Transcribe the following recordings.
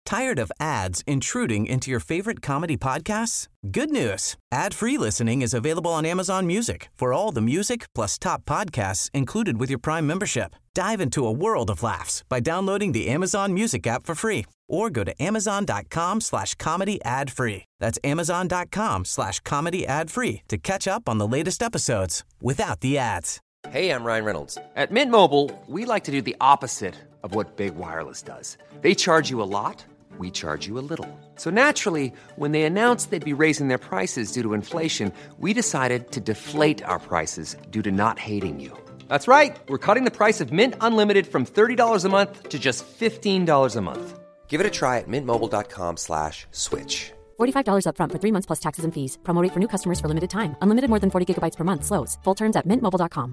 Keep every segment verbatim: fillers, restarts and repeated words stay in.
Tired of ads intruding into your favorite comedy podcasts? Good news. Ad-free listening is available on Amazon Music for all the music plus top podcasts included with your Prime membership. Dive into a world of laughs by downloading the Amazon Music app for free or go to amazon.com slash comedy ad free. That's amazon.com slash comedy ad free to catch up on the latest episodes without the ads. Hey, I'm Ryan Reynolds. At Mint Mobile, we like to do the opposite of what Big Wireless does. They charge you a lot, we charge you a little. So naturally, when they announced they'd be raising their prices due to inflation, we decided to deflate our prices due to not hating you. That's right. We're cutting the price of Mint Unlimited from thirty dollars a month to just fifteen dollars a month. Give it a try at mintmobile.com slash switch. forty-five dollars up front for three months plus taxes and fees. Promo rate for new customers for limited time. Unlimited more than forty gigabytes per month. Slows full terms at mint mobile dot com.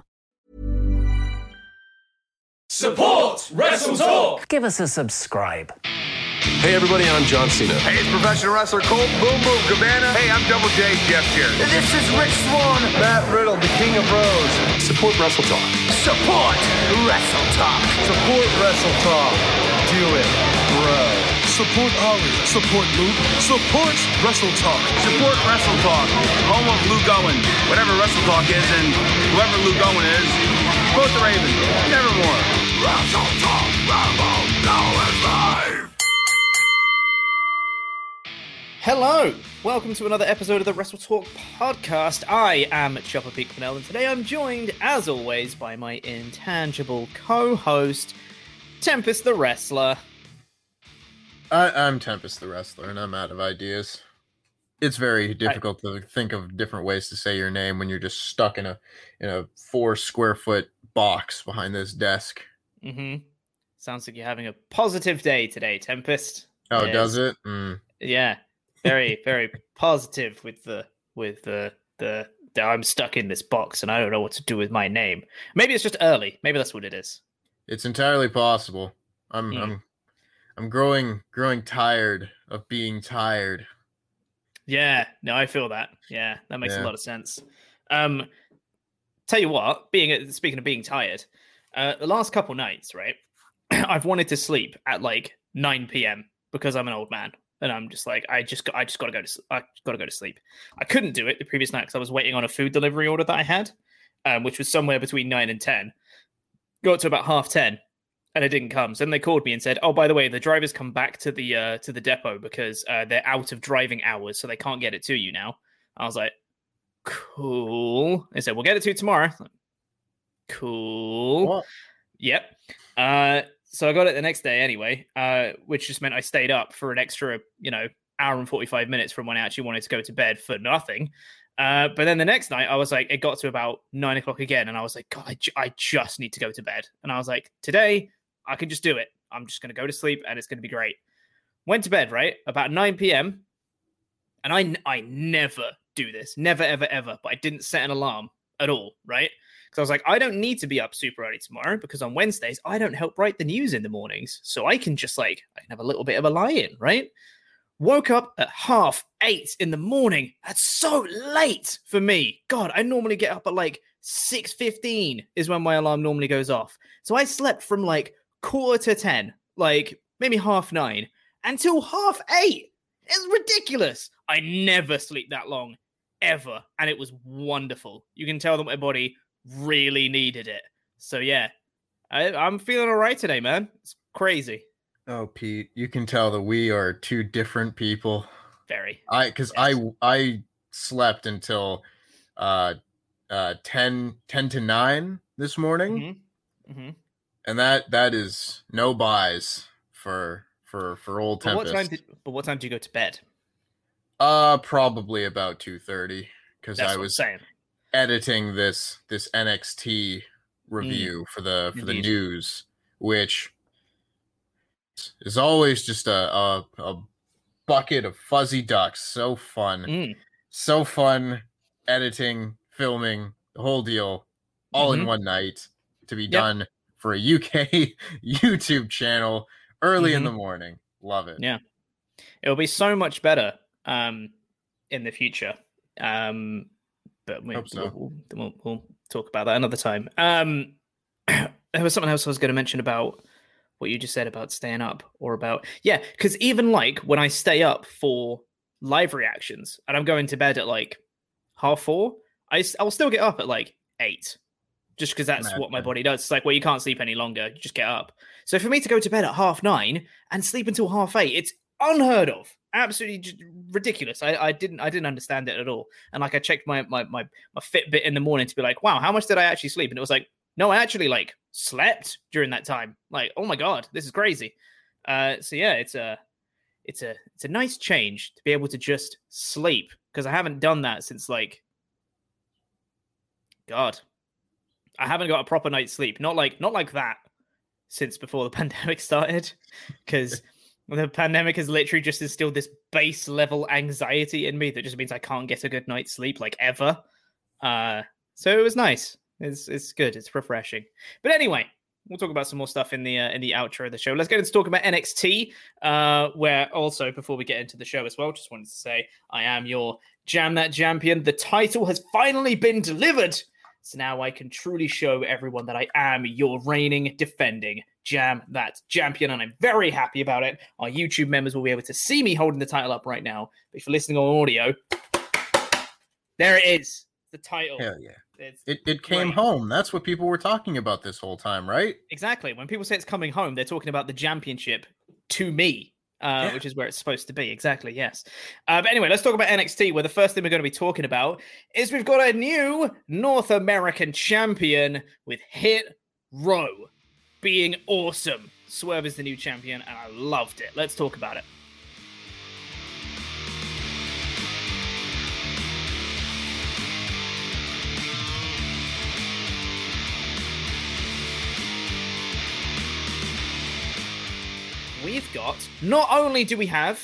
Support Wrestle Talk! Give us a subscribe. Hey everybody, I'm John Cena. Hey, it's professional wrestler Colt Boom Boom Cabana. Hey, I'm Double J, Jeff Jarrett. This is Rich Swann. Matt Riddle, the King of Bros. Support Wrestle Talk. Support Wrestle Talk. Support Wrestle Talk. Do it, bro. Support Ollie. Support Luke. Support Wrestle Talk. Support Wrestle Talk. Home of Luke Owen. Whatever Wrestle Talk is, and whoever Luke Owen is, support the Ravens. Nevermore. Wrestle Talk, Rambo, now is live! Hello! Welcome to another episode of the Wrestle Talk podcast. I am Chopper Peak Pennell, and today I'm joined, as always, by my intangible co-host, Tempest the Wrestler. I, I'm Tempest the Wrestler, and I'm out of ideas. It's very difficult I, to think of different ways to say your name when you're just stuck in a in a four square foot box behind this desk. Mm-hmm. Sounds like you're having a positive day today, Tempest. Oh, yes. Does it? Mm. Yeah, very, very positive with the with the, the the I'm stuck in this box and I don't know what to do with my name. Maybe it's just early. Maybe that's what it is. It's entirely possible. I'm mm. I'm I'm growing growing tired of being tired. Yeah, no, I feel that. Yeah, that makes yeah. a lot of sense. Um, tell you what, being speaking of being tired, uh, the last couple nights, right, I've wanted to sleep at like nine p.m. because I'm an old man, and I'm just like, I just, got, I just got to go to, I got to go to sleep. I couldn't do it the previous night because I was waiting on a food delivery order that I had, um, which was somewhere between nine and ten. Got to about half ten. And it didn't come. So then they called me and said, "Oh, by the way, the drivers come back to the uh, to the depot because uh, they're out of driving hours, so they can't get it to you now." I was like, "Cool." They said, "We'll get it to you tomorrow." Like, cool. What? Yep. Uh, so I got it the next day anyway, uh, which just meant I stayed up for an extra, you know, hour and forty-five minutes from when I actually wanted to go to bed for nothing. Uh, but then the next night, I was like, it got to about nine o'clock again, and I was like, God, I, ju- I just need to go to bed. And I was like, today, I can just do it. I'm just going to go to sleep and it's going to be great. Went to bed, right? About nine p.m. And I, I never do this. Never, ever, ever. But I didn't set an alarm at all, right? Because I was like, I don't need to be up super early tomorrow because on Wednesdays, I don't help write the news in the mornings. So I can just like, I can have a little bit of a lie-in, right? Woke up at half eight in the morning. That's so late for me. God, I normally get up at like six fifteen is when my alarm normally goes off. So I slept from like quarter to ten, like maybe half nine, until half eight. It's ridiculous. I never sleep that long, ever. And it was wonderful. You can tell that my body really needed it. So yeah, I, I'm feeling all right today, man. It's crazy. Oh, Pete, you can tell that we are two different people. Very. I, because yes. I, I slept until uh, uh, ten, ten to nine this morning. Mm-hmm. Mm-hmm. And that that is no buys for for for old Tempest. But what time did, but what time did you go to bed? Uh, probably about two thirty because I was saying. editing this this N X T review mm. for the for Indeed. the news, which is always just a a, a bucket of fuzzy ducks. So fun, mm. so fun editing, filming the whole deal, all mm-hmm. in one night to be yep. done. For a U K YouTube channel early mm-hmm. in the morning. Love it. Yeah. It'll be so much better um, in the future. Um, but we, Hope so. we'll, we'll, we'll talk about that another time. Um, there was something else I was going to mention about what you just said about staying up or about, yeah, because even like when I stay up for live reactions and I'm going to bed at like half four, I, I'll still get up at like eight. Just because that's Mad what my body does. It's like, well, you can't sleep any longer. You just get up. So for me to go to bed at half nine and sleep until half eight, it's unheard of. Absolutely ridiculous. I, I didn't I didn't understand it at all. And like I checked my, my my my Fitbit in the morning to be like, wow, how much did I actually sleep? And it was like, no, I actually like slept during that time. Like, oh my God, this is crazy. Uh, so yeah, it's a it's a it's a nice change to be able to just sleep, because I haven't done that since like God. I haven't got a proper night's sleep. Not like not like that since before the pandemic started, because the pandemic has literally just instilled this base level anxiety in me that just means I can't get a good night's sleep like ever. Uh, so it was nice. It's it's good. It's refreshing. But anyway, we'll talk about some more stuff in the uh, in the outro of the show. Let's get into talking about N X T, uh, where also before we get into the show as well, just wanted to say I am your Jam That Champion. The title has finally been delivered. So now I can truly show everyone that I am your reigning, defending Jam That Champion, and I'm very happy about it. Our YouTube members will be able to see me holding the title up right now. But if you're listening on audio, there it is, the title. Hell yeah. It's it it came great. home. That's what people were talking about this whole time, right? Exactly. When people say it's coming home, they're talking about the championship to me. Uh, yeah. Which is where it's supposed to be. Exactly, yes. Uh, but anyway, let's talk about N X T, where the first thing we're going to be talking about is we've got a new North American champion with Hit Row being awesome. Swerve is the new champion, and I loved it. Let's talk about it. We've got, not only do we have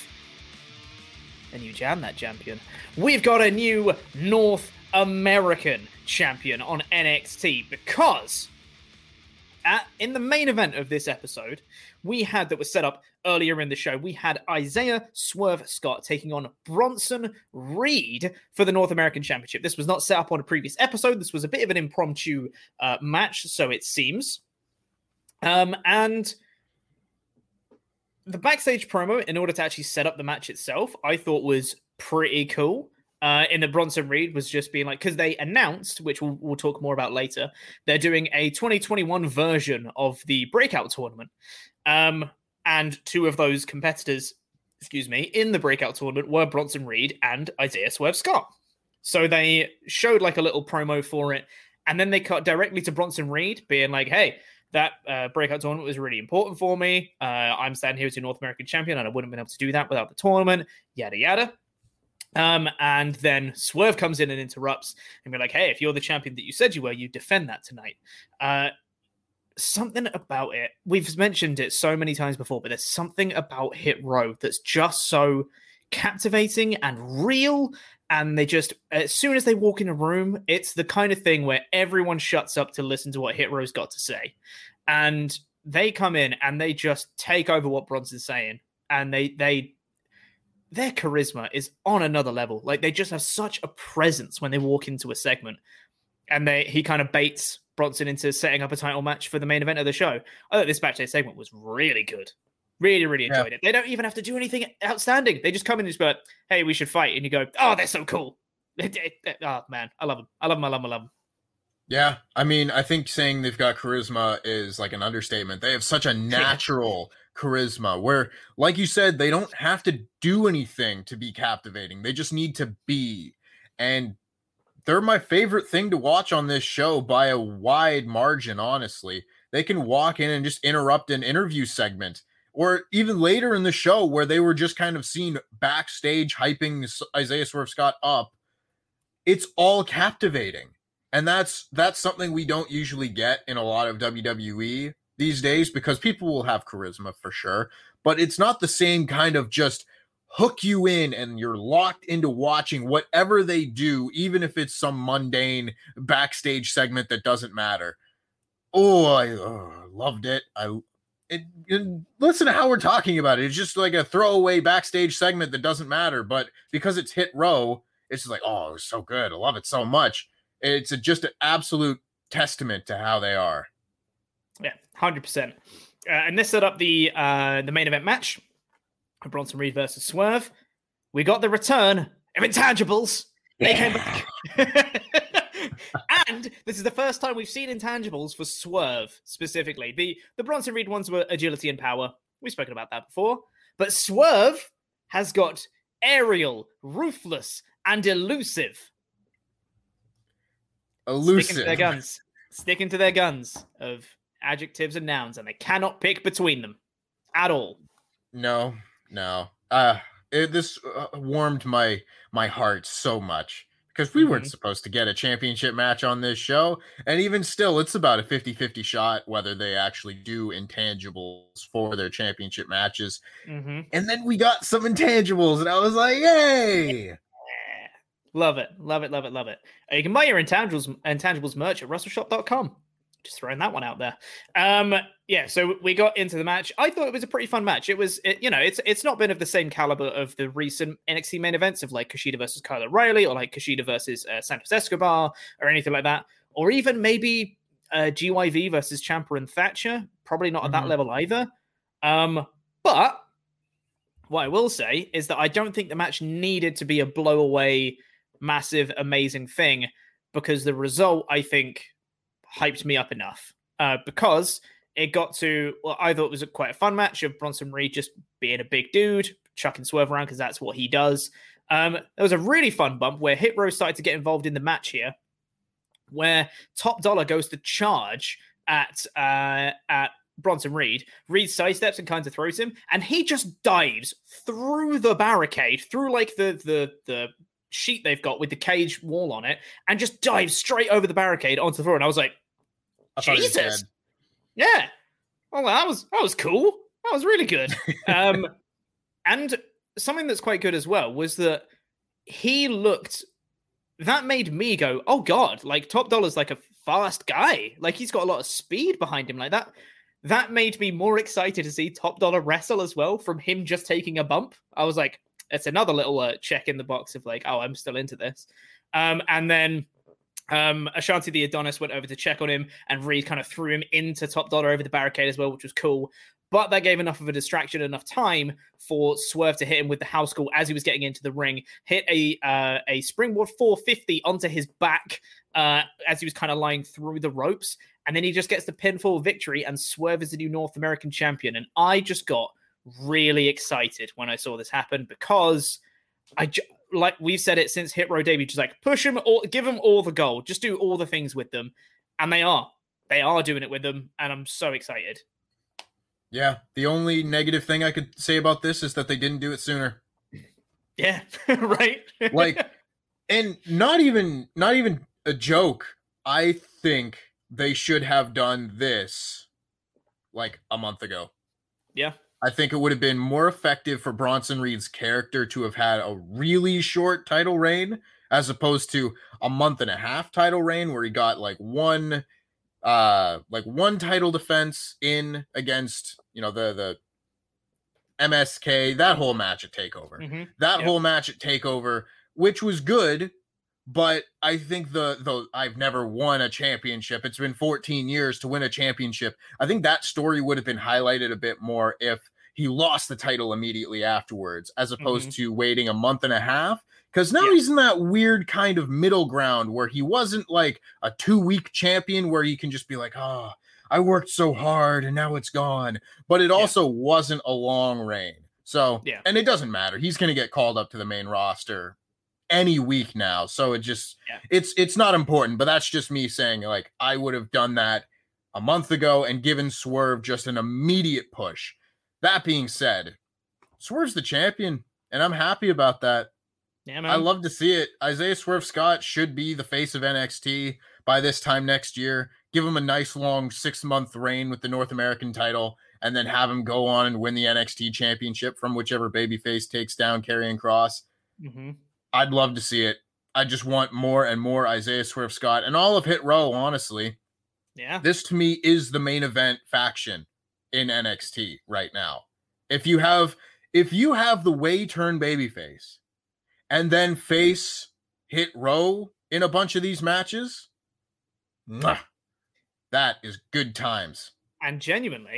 a new Jam That Champion, we've got a new North American champion on N X T, because at, in the main event of this episode, we had, that was set up earlier in the show, we had Isaiah Swerve Scott taking on Bronson Reed for the North American Championship. This was not set up on a previous episode. This was a bit of an impromptu uh, match, so it seems. Um, and... The backstage promo, in order to actually set up the match itself, I thought was pretty cool. Uh, in that Bronson Reed was just being like, because they announced, which we'll, we'll talk more about later, they're doing a twenty twenty-one version of the Breakout Tournament. Um, and two of those competitors, excuse me, in the Breakout Tournament were Bronson Reed and Isaiah Swerve Scott. So they showed like a little promo for it, and then they cut directly to Bronson Reed being like, hey, that uh, Breakout Tournament was really important for me. Uh, I'm standing here as your North American champion, and I wouldn't have been able to do that without the tournament, yada, yada. Um, and then Swerve comes in and interrupts and be like, hey, if you're the champion that you said you were, you defend that tonight. Uh, something about it, we've mentioned it so many times before, but there's something about Hit Row that's just so captivating and real. And they just, as soon as they walk in a room, it's the kind of thing where everyone shuts up to listen to what Hit Row's got to say. And they come in and they just take over what Bronson's saying. And they, they, their charisma is on another level. Like, they just have such a presence when they walk into a segment. And they, he kind of baits Bronson into setting up a title match for the main event of the show. I thought this backstage segment was really good. Really, really enjoyed yeah. it. They don't even have to do anything outstanding. They just come in and just be like, hey, we should fight. And you go, oh, they're so cool. Oh, man. I love them. I love them. I love them. I love them. Yeah. I mean, I think saying they've got charisma is like an understatement. They have such a natural charisma where, like you said, they don't have to do anything to be captivating. They just need to be. And they're my favorite thing to watch on this show by a wide margin, honestly. They can walk in and just interrupt an interview segment. Or even later in the show where they were just kind of seen backstage hyping Isaiah Swerve Scott up. It's all captivating. And that's that's something we don't usually get in a lot of W W E these days, because people will have charisma for sure. But it's not the same kind of just hook you in and you're locked into watching whatever they do, even if it's some mundane backstage segment that doesn't matter. Oh, I oh, loved it. I It, it, listen to how we're talking about it. It's just like a throwaway backstage segment that doesn't matter, but because it's Hit Row, it's just like, oh, it was so good. I love it so much. It's a, just an absolute testament to how they are. Yeah, one hundred percent. Uh, and this set up the uh, the main event match, Bronson Reed versus Swerve. We got the return of Intangibles. They yeah. came back. And this is the first time we've seen Intangibles for Swerve specifically. The the Bronson Reed ones were agility and power. We've spoken about that before. But Swerve has got aerial, ruthless, and elusive. Elusive. Sticking to their guns. Sticking to their guns of adjectives and nouns, and they cannot pick between them at all. No, no. Uh, it, this uh, warmed my my heart so much because we mm-hmm. weren't supposed to get a championship match on this show, and even still, it's about a fifty-fifty shot whether they actually do intangibles for their championship matches. Mm-hmm. And then we got some intangibles, and I was like, yay! Yeah. Love it, love it, love it, love it. Uh, you can buy your intangibles intangibles merch at russell shop dot com. Just throwing that one out there. Um, yeah, so we got into the match. I thought it was a pretty fun match. It was, it, you know, it's it's not been of the same caliber of the recent N X T main events of like Kushida versus Kyle O'Reilly or like Kushida versus uh, Santos Escobar or anything like that. Or even maybe uh, G Y V versus Ciampa and Thatcher. Probably not at mm-hmm. that level either. Um, but what I will say is that I don't think the match needed to be a blow away, massive, amazing thing because the result, I think, hyped me up enough uh, because it got to, well, I thought it was a, quite a fun match of Bronson Reed just being a big dude, chucking Swerve around because that's what he does. Um, there was a really fun bump where Hit Row started to get involved in the match here, where Top Dollar goes to charge at uh, at Bronson Reed. Reed sidesteps and kind of throws him, and he just dives through the barricade, through like the the the sheet they've got with the cage wall on it, and just dives straight over the barricade onto the floor. And I was like, Jesus. Yeah. Oh, that was that was cool. That was really good. um, and something that's quite good as well was that he looked, that made me go, oh God, like Top Dollar's like a fast guy. Like he's got a lot of speed behind him like that. That made me more excited to see Top Dollar wrestle as well from him just taking a bump. I was like, it's another little uh, check in the box of like, oh, I'm still into this. Um, and then Um, Ashanti the Adonis went over to check on him, and Reed kind of threw him into Top Dollar over the barricade as well, which was cool. But that gave enough of a distraction, enough time for Swerve to hit him with the house call as he was getting into the ring, hit a uh, a springboard four fifty onto his back uh, as he was kind of lying through the ropes. And then he just gets the pinfall victory, and Swerve is the new North American champion. And I just got really excited when I saw this happen because I just... like we've said it since Hit Row debut, just like push them all, give them all the gold, just do all the things with them. And they are, they are doing it with them. And I'm so excited. Yeah. The only negative thing I could say about this is that they didn't do it sooner. Yeah. Right. Like, and not even, not even a joke. I think they should have done this like a month ago. Yeah. I think it would have been more effective for Bronson Reed's character to have had a really short title reign as opposed to a month and a half title reign where he got like one uh like one title defense in against, you know, the the M S K, that whole match at TakeOver. Mm-hmm. That yep. whole match at TakeOver, which was good, but I think the the I've never won a championship. It's been fourteen years to win a championship. I think that story would have been highlighted a bit more if he lost the title immediately afterwards, as opposed mm-hmm. to waiting a month and a half. Because now yeah. he's in that weird kind of middle ground where he wasn't like a two-week champion where he can just be like, oh, I worked so hard and now it's gone. But it also yeah. wasn't a long reign. So, yeah. and it doesn't matter. He's going to get called up to the main roster any week now. So it just, yeah. it's it's not important. But that's just me saying, like, I would have done that a month ago and given Swerve just an immediate push. That being said, Swerve's the champion, and I'm happy about that. Yeah, man. I love to see it. Isaiah Swerve Scott should be the face of N X T by this time next year. Give him a nice long six-month reign with the North American title, and then have him go on and win the N X T championship from whichever babyface takes down Karrion Kross. Mm-hmm. I'd love to see it. I just want more and more Isaiah Swerve Scott, and all of Hit Row, honestly. Yeah. This, to me, is the main event faction in N X T right now. If you have if you have the way turn babyface and then face Hit Row in a bunch of these matches, mwah, that is good times. And genuinely,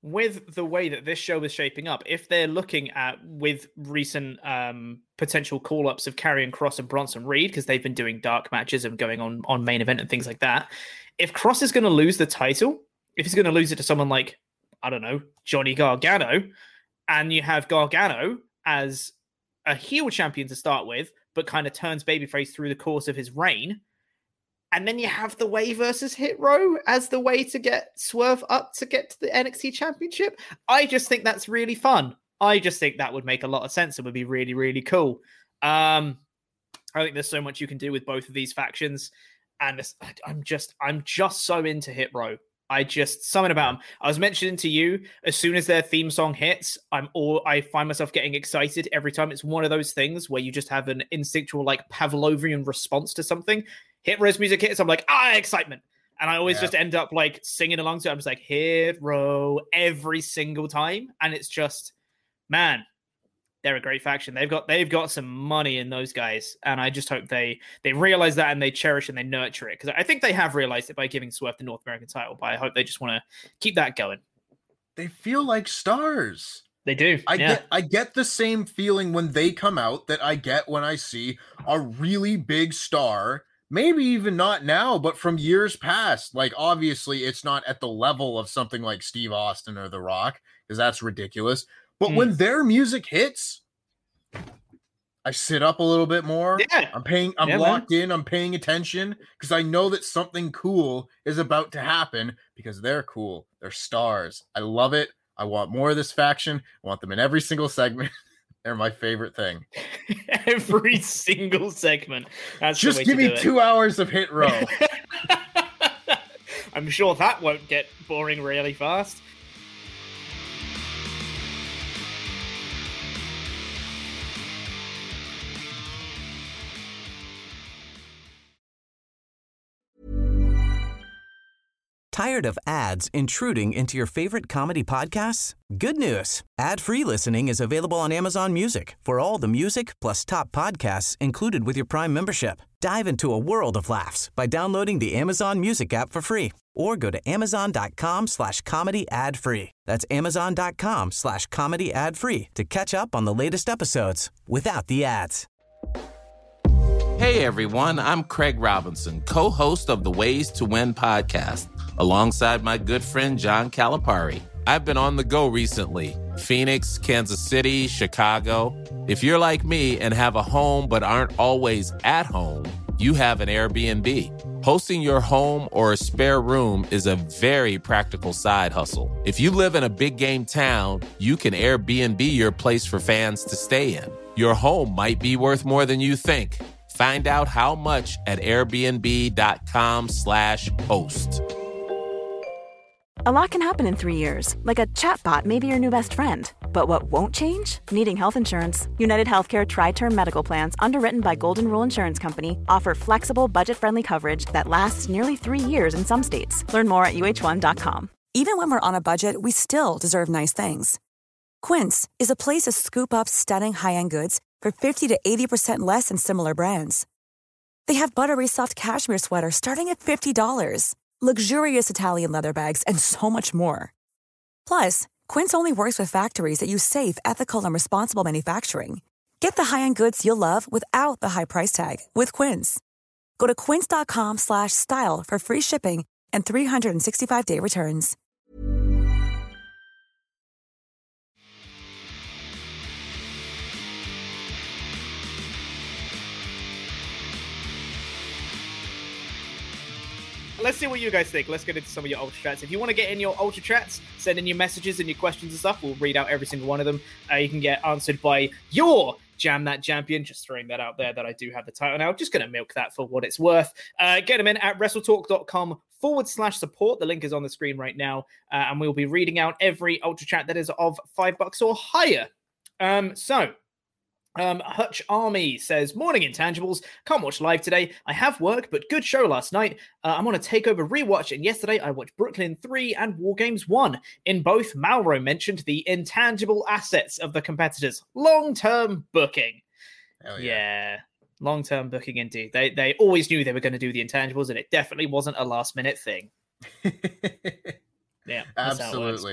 with the way that this show is shaping up, if they're looking at with recent um, potential call-ups of Karrion Kross and Bronson Reed, because they've been doing dark matches and going on, on main event and things like that, if Kross is going to lose the title, if he's going to lose it to someone like, I don't know, Johnny Gargano, and you have Gargano as a heel champion to start with, but kind of turns babyface through the course of his reign, and then you have the way versus Hit Row as the way to get Swerve up to get to the N X T Championship. I just think that's really fun. I just think that would make a lot of sense and would be really, really cool. Um, I think there's so much you can do with both of these factions, and this, I'm just, I'm just so into Hit Row. I just, something about them. I was mentioning to you, as soon as their theme song hits, I'm all, I find myself getting excited every time. It's one of those things where you just have an instinctual, like Pavlovian response to something. Hit Row's music hits, I'm like, ah, excitement. And I always yeah. just end up like singing along to it. I'm just like, Hit Row every single time. And it's just, man, they're a great faction. They've got they've got some money in those guys. And I just hope they they realize that and they cherish and they nurture it. Because I think they have realized it by giving Swerve the North American title. But I hope they just want to keep that going. They feel like stars. They do. I yeah. get I get the same feeling when they come out that I get when I see a really big star. Maybe even not now, but from years past. Like, obviously, it's not at the level of something like Steve Austin or The Rock, because that's ridiculous. But mm. when their music hits, I sit up a little bit more. Yeah. I'm paying, I'm yeah, locked man. in, I'm paying attention, because I know that something cool is about to happen, because they're cool. They're stars. I love it. I want more of this faction. I want them in every single segment. They're my favorite thing. Every single segment. That's just give me two hours of Hit Row. I'm sure that won't get boring really fast. Tired of ads intruding into your favorite comedy podcasts? Good news. Ad-free listening is available on Amazon Music for all the music plus top podcasts included with your Prime membership. Dive into a world of laughs by downloading the Amazon Music app for free or go to amazon.com slash comedy ad free. That's amazon.com slash comedy ad free to catch up on the latest episodes without the ads. Hey everyone, I'm Craig Robinson, co-host of the Ways to Win podcast, alongside my good friend John Calipari. I've been on the go recently. Phoenix, Kansas City, Chicago. If you're like me and have a home but aren't always at home, you have an Airbnb. Hosting your home or a spare room is a very practical side hustle. If you live in a big game town, you can Airbnb your place for fans to stay in. Your home might be worth more than you think. Find out how much at airbnb.com slash host. A lot can happen in three years, like a chatbot may be your new best friend. But what won't change? Needing health insurance. United Healthcare Tri-Term Medical Plans, underwritten by Golden Rule Insurance Company, offer flexible, budget-friendly coverage that lasts nearly three years in some states. Learn more at U H one dot com. Even when we're on a budget, we still deserve nice things. Quince is a place to scoop up stunning high-end goods for fifty to eighty percent less than similar brands. They have buttery soft cashmere sweaters starting at fifty dollars, luxurious Italian leather bags, and so much more. Plus, Quince only works with factories that use safe, ethical, and responsible manufacturing. Get the high-end goods you'll love without the high price tag with Quince. Go to quince.com slash style for free shipping and three sixty-five day returns. Let's see what you guys think. Let's get into some of your Ultra Chats. If you want to get in your Ultra Chats, send in your messages and your questions and stuff. We'll read out every single one of them. Uh, you can get answered by your Jam That Champion. Just throwing that out there that I do have the title now. Just going to milk that for what it's worth. Uh, get them in at WrestleTalk.com forward slash support. The link is on the screen right now. Uh, and we'll be reading out every Ultra Chat that is of five bucks or higher. Um, so... Um, Hutch Army says, morning Intangibles, can't watch live today. I have work, but good show last night. Uh, I'm on a TakeOver rewatch, and yesterday I watched Brooklyn three and War Games one. In both, Malro mentioned the intangible assets of the competitors. Long-term booking. Hell yeah. yeah. Long-term booking indeed. They they always knew they were going to do the intangibles, and it definitely wasn't a last-minute thing. Yeah, absolutely.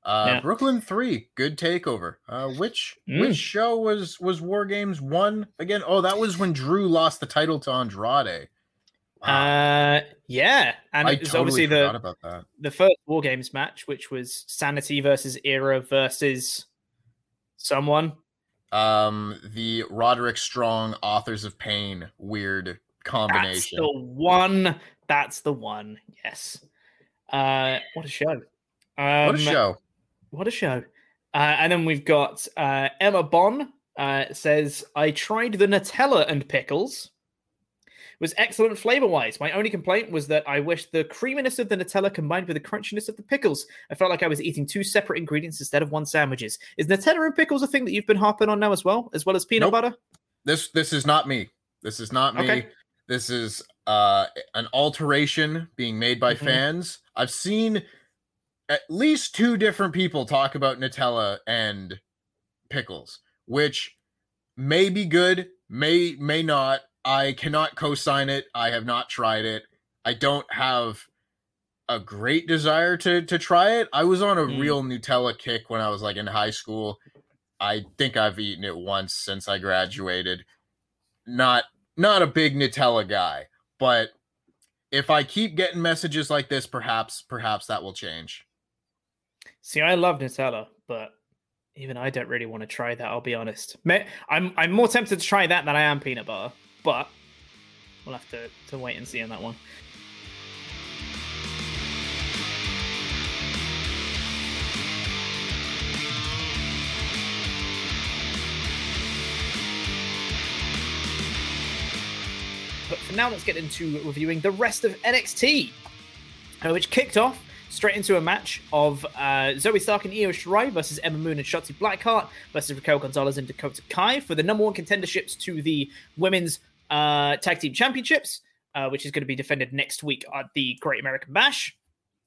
Uh, Yeah. Brooklyn three, good takeover. Uh, which Mm. which show was was War Games one again? Oh, that was when Drew lost the title to Andrade. Uh, yeah, and I it's totally obviously forgot the about that. the first War Games match, which was Sanity versus Era versus someone. Um, the Roderick Strong Authors of Pain weird combination. That's the one. That's the one. Yes. Uh, what a show! Um, what a show! What a show! Uh, and then we've got uh, Emma Bonn uh, says, "I tried the Nutella and pickles. It was excellent flavor-wise. My only complaint was that I wish the creaminess of the Nutella combined with the crunchiness of the pickles. I felt like I was eating two separate ingredients instead of one sandwiches. Is Nutella and pickles a thing that you've been harping on now as well, as well as peanut Nope. butter? This this is not me. This is not me. Okay. This is uh an alteration being made by Mhm. fans. I've seen at least two different people talk about Nutella and pickles, which may be good, may may not. I cannot co-sign it. I have not tried it. I don't have a great desire to to try it. I was on a Mm. real Nutella kick when I was like in high school. I think I've eaten it once since I graduated. Not not a big Nutella guy, but if I keep getting messages like this, perhaps perhaps that will change. See, I love Nutella, but even I don't really want to try that, I'll be honest. May- I'm I'm more tempted to try that than I am peanut butter, but we'll have to, to wait and see on that one. But for now, let's get into reviewing the rest of N X T, uh, which kicked off straight into a match of uh, Zoe Stark and Io Shirai versus Emma Moon and Shotzi Blackheart versus Raquel Gonzalez and Dakota Kai for the number one contenderships to the Women's uh, Tag Team Championships, uh, which is going to be defended next week at the Great American Bash.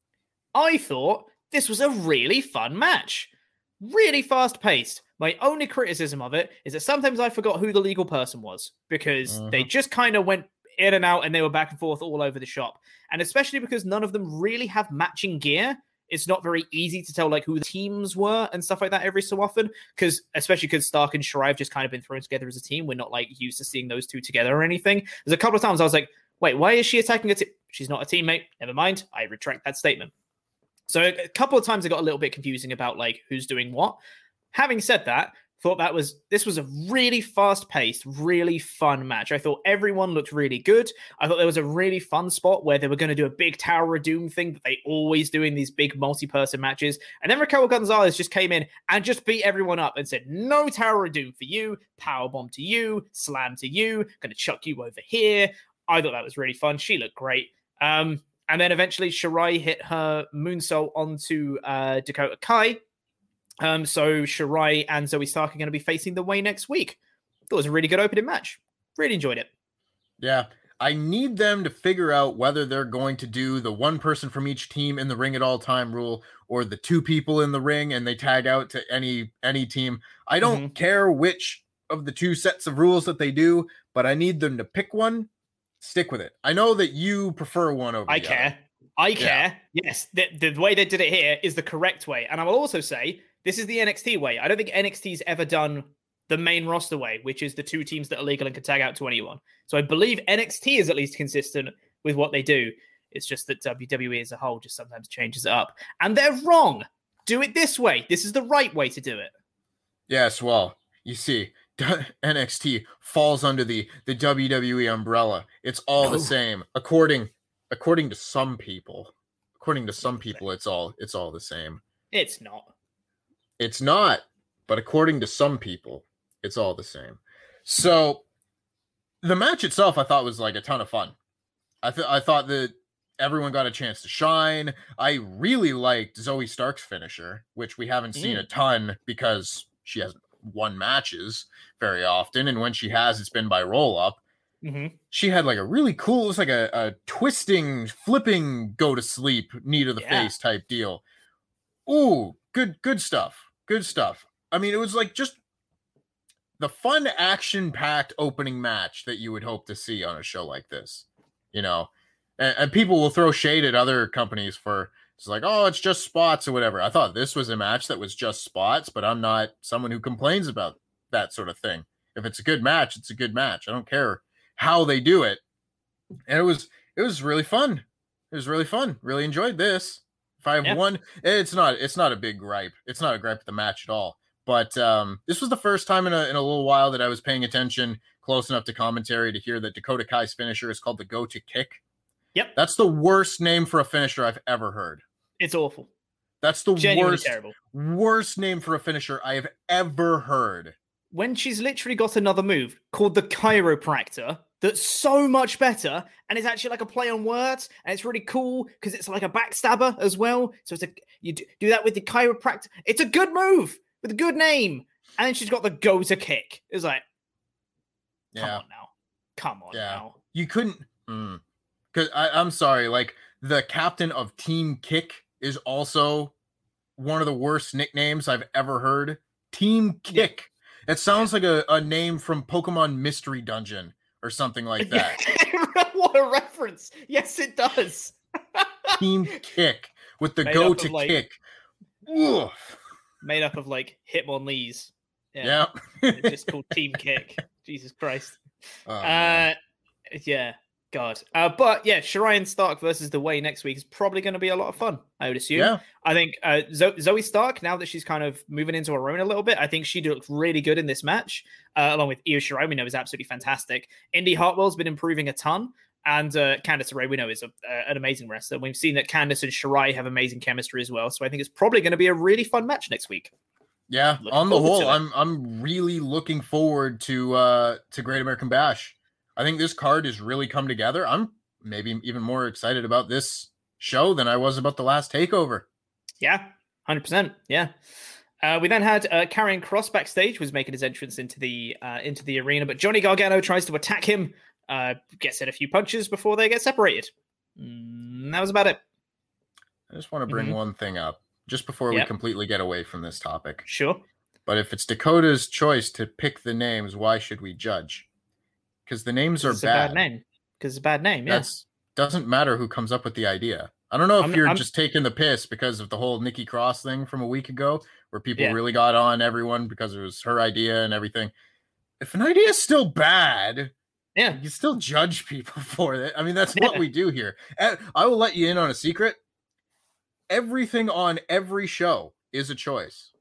I thought this was a really fun match. Really fast-paced. My only criticism of it is that sometimes I forgot who the legal person was because Uh-huh. they just kind of went in and out and they were back and forth all over the shop. And especially because none of them really have matching gear, it's not very easy to tell like who the teams were and stuff like that every so often. Because especially because Stark and Shirai have just kind of been thrown together as a team. We're not like used to seeing those two together or anything. There's a couple of times I was like, wait, why is she attacking a team? She's not a teammate. Never mind. I retract that statement. So a couple of times it got a little bit confusing about like who's doing what. Having said that, thought that was this was a really fast-paced, really fun match. I thought everyone looked really good. I thought there was a really fun spot where they were going to do a big Tower of Doom thing that they always do in these big multi-person matches. And then Raquel Gonzalez just came in and just beat everyone up and said, no Tower of Doom for you, powerbomb to you, slam to you, going to chuck you over here. I thought that was really fun. She looked great. Um, and then eventually Shirai hit her moonsault onto uh, Dakota Kai. Um, so Shirai and Zoe Stark are going to be facing the way next week. Thought it was a really good opening match. Really enjoyed it. Yeah, I need them to figure out whether they're going to do the one person from each team in the ring at all time rule or the two people in the ring and they tag out to any any team. I don't Mm-hmm. care which of the two sets of rules that they do, but I need them to pick one, stick with it. I know that you prefer one over I the care. other. I care. Yes, the, the way they did it here is the correct way. And I will also say, this is the N X T way. I don't think N X T's ever done the main roster way, which is the two teams that are legal and can tag out to anyone. So I believe N X T is at least consistent with what they do. It's just that W W E as a whole just sometimes changes it up. And they're wrong. Do it this way. This is the right way to do it. Yes, well, you see, N X T falls under the, the W W E umbrella. It's all No. the same. According according to some people. According to some people, it's all it's all the same. It's not. It's not, but according to some people, it's all the same. So the match itself, I thought was like a ton of fun. I th- I thought that everyone got a chance to shine. I really liked Zoe Stark's finisher, which we haven't seen Mm. a ton because she hasn't won matches very often. And when she has, it's been by roll up. Mm-hmm. She had like a really cool, it was like a, a twisting, flipping, go to sleep, knee to the Yeah. face type deal. Ooh, good, good stuff. Good stuff. I mean, it was like just the fun, action-packed opening match that you would hope to see on a show like this. You know, and, and people will throw shade at other companies for It's like, oh, it's just spots or whatever. I thought this was a match that was just spots, but I'm not someone who complains about that sort of thing. If it's a good match, it's a good match. I don't care how they do it. And it was it was really fun. It was really fun. Really enjoyed this. If I have yeah. one, it's not it's not a big gripe. It's not a gripe at the match at all. But um, this was the first time in a in a little while that I was paying attention close enough to commentary to hear that Dakota Kai's finisher is called the Go to Kick. Yep. That's the worst name for a finisher I've ever heard. It's awful. That's the Genuinely worst terrible. worst name for a finisher I have ever heard. When she's literally got another move called the Chiropractor that's so much better, and it's actually like a play on words, and it's really cool because it's like a backstabber as well. So it's a you do that with the Chiropractor. It's a good move with a good name, and then she's got the Go to Kick. It's like, come yeah. on now, come on yeah. now. You couldn't, because mm, I'm sorry, like the captain of Team Kick is also one of the worst nicknames I've ever heard. Team Kick. Yeah. It sounds like a, a name from Pokemon Mystery Dungeon or something like that. What a reference. Yes, it does. Team Kick with the Made Go up to of, like, Kick. Ugh. Made up of like Hitmonlees. Yeah. yeah. It's just called Team Kick. Jesus Christ. Oh, uh, yeah. God. Uh, but yeah, Shariah Stark versus The Way next week is probably going to be a lot of fun, I would assume. Yeah. I think uh, Zo- Zoe Stark, now that she's kind of moving into her own a little bit, I think she looked really good in this match, uh, along with Io Shirai, we know is absolutely fantastic. Indy Hartwell's been improving a ton, and uh, Candice LeRae, we know, is a, uh, an amazing wrestler. We've seen that Candice and Shirai have amazing chemistry as well, so I think it's probably going to be a really fun match next week. Yeah, looking on the whole, I'm I'm really looking forward to uh, to Great American Bash. I think this card has really come together. I'm maybe even more excited about this show than I was about the last takeover. Yeah, one hundred percent. Yeah. Uh, we then had uh, Karrion Kross backstage, was making his entrance into the uh, into the arena, but Johnny Gargano tries to attack him, uh, gets in a few punches before they get separated. Mm, that was about it. I just want to bring mm-hmm. one thing up just before yep. we completely get away from this topic. Sure. But if it's Dakota's choice to pick the names, why should we judge? Because the names are it's bad. A bad name. Because it's a bad name. That yeah. doesn't matter who comes up with the idea. I don't know if I'm, you're I'm, just taking the piss because of the whole Nikki Cross thing from a week ago, where people yeah. really got on everyone because it was her idea and everything. If an idea is still bad, yeah, you still judge people for it. I mean, that's yeah. what we do here. And I will let you in on a secret. Everything on every show is a choice.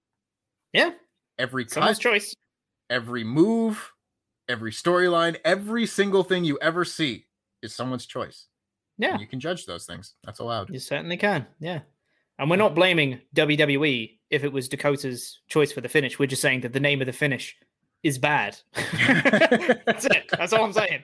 Yeah. Every cut, someone's choice. Every move, every storyline, every single thing you ever see is someone's choice. Yeah. And you can judge those things. That's allowed. You certainly can. Yeah. And we're not blaming W W E if it was Dakota's choice for the finish. We're just saying that the name of the finish is bad. That's it. That's all I'm saying.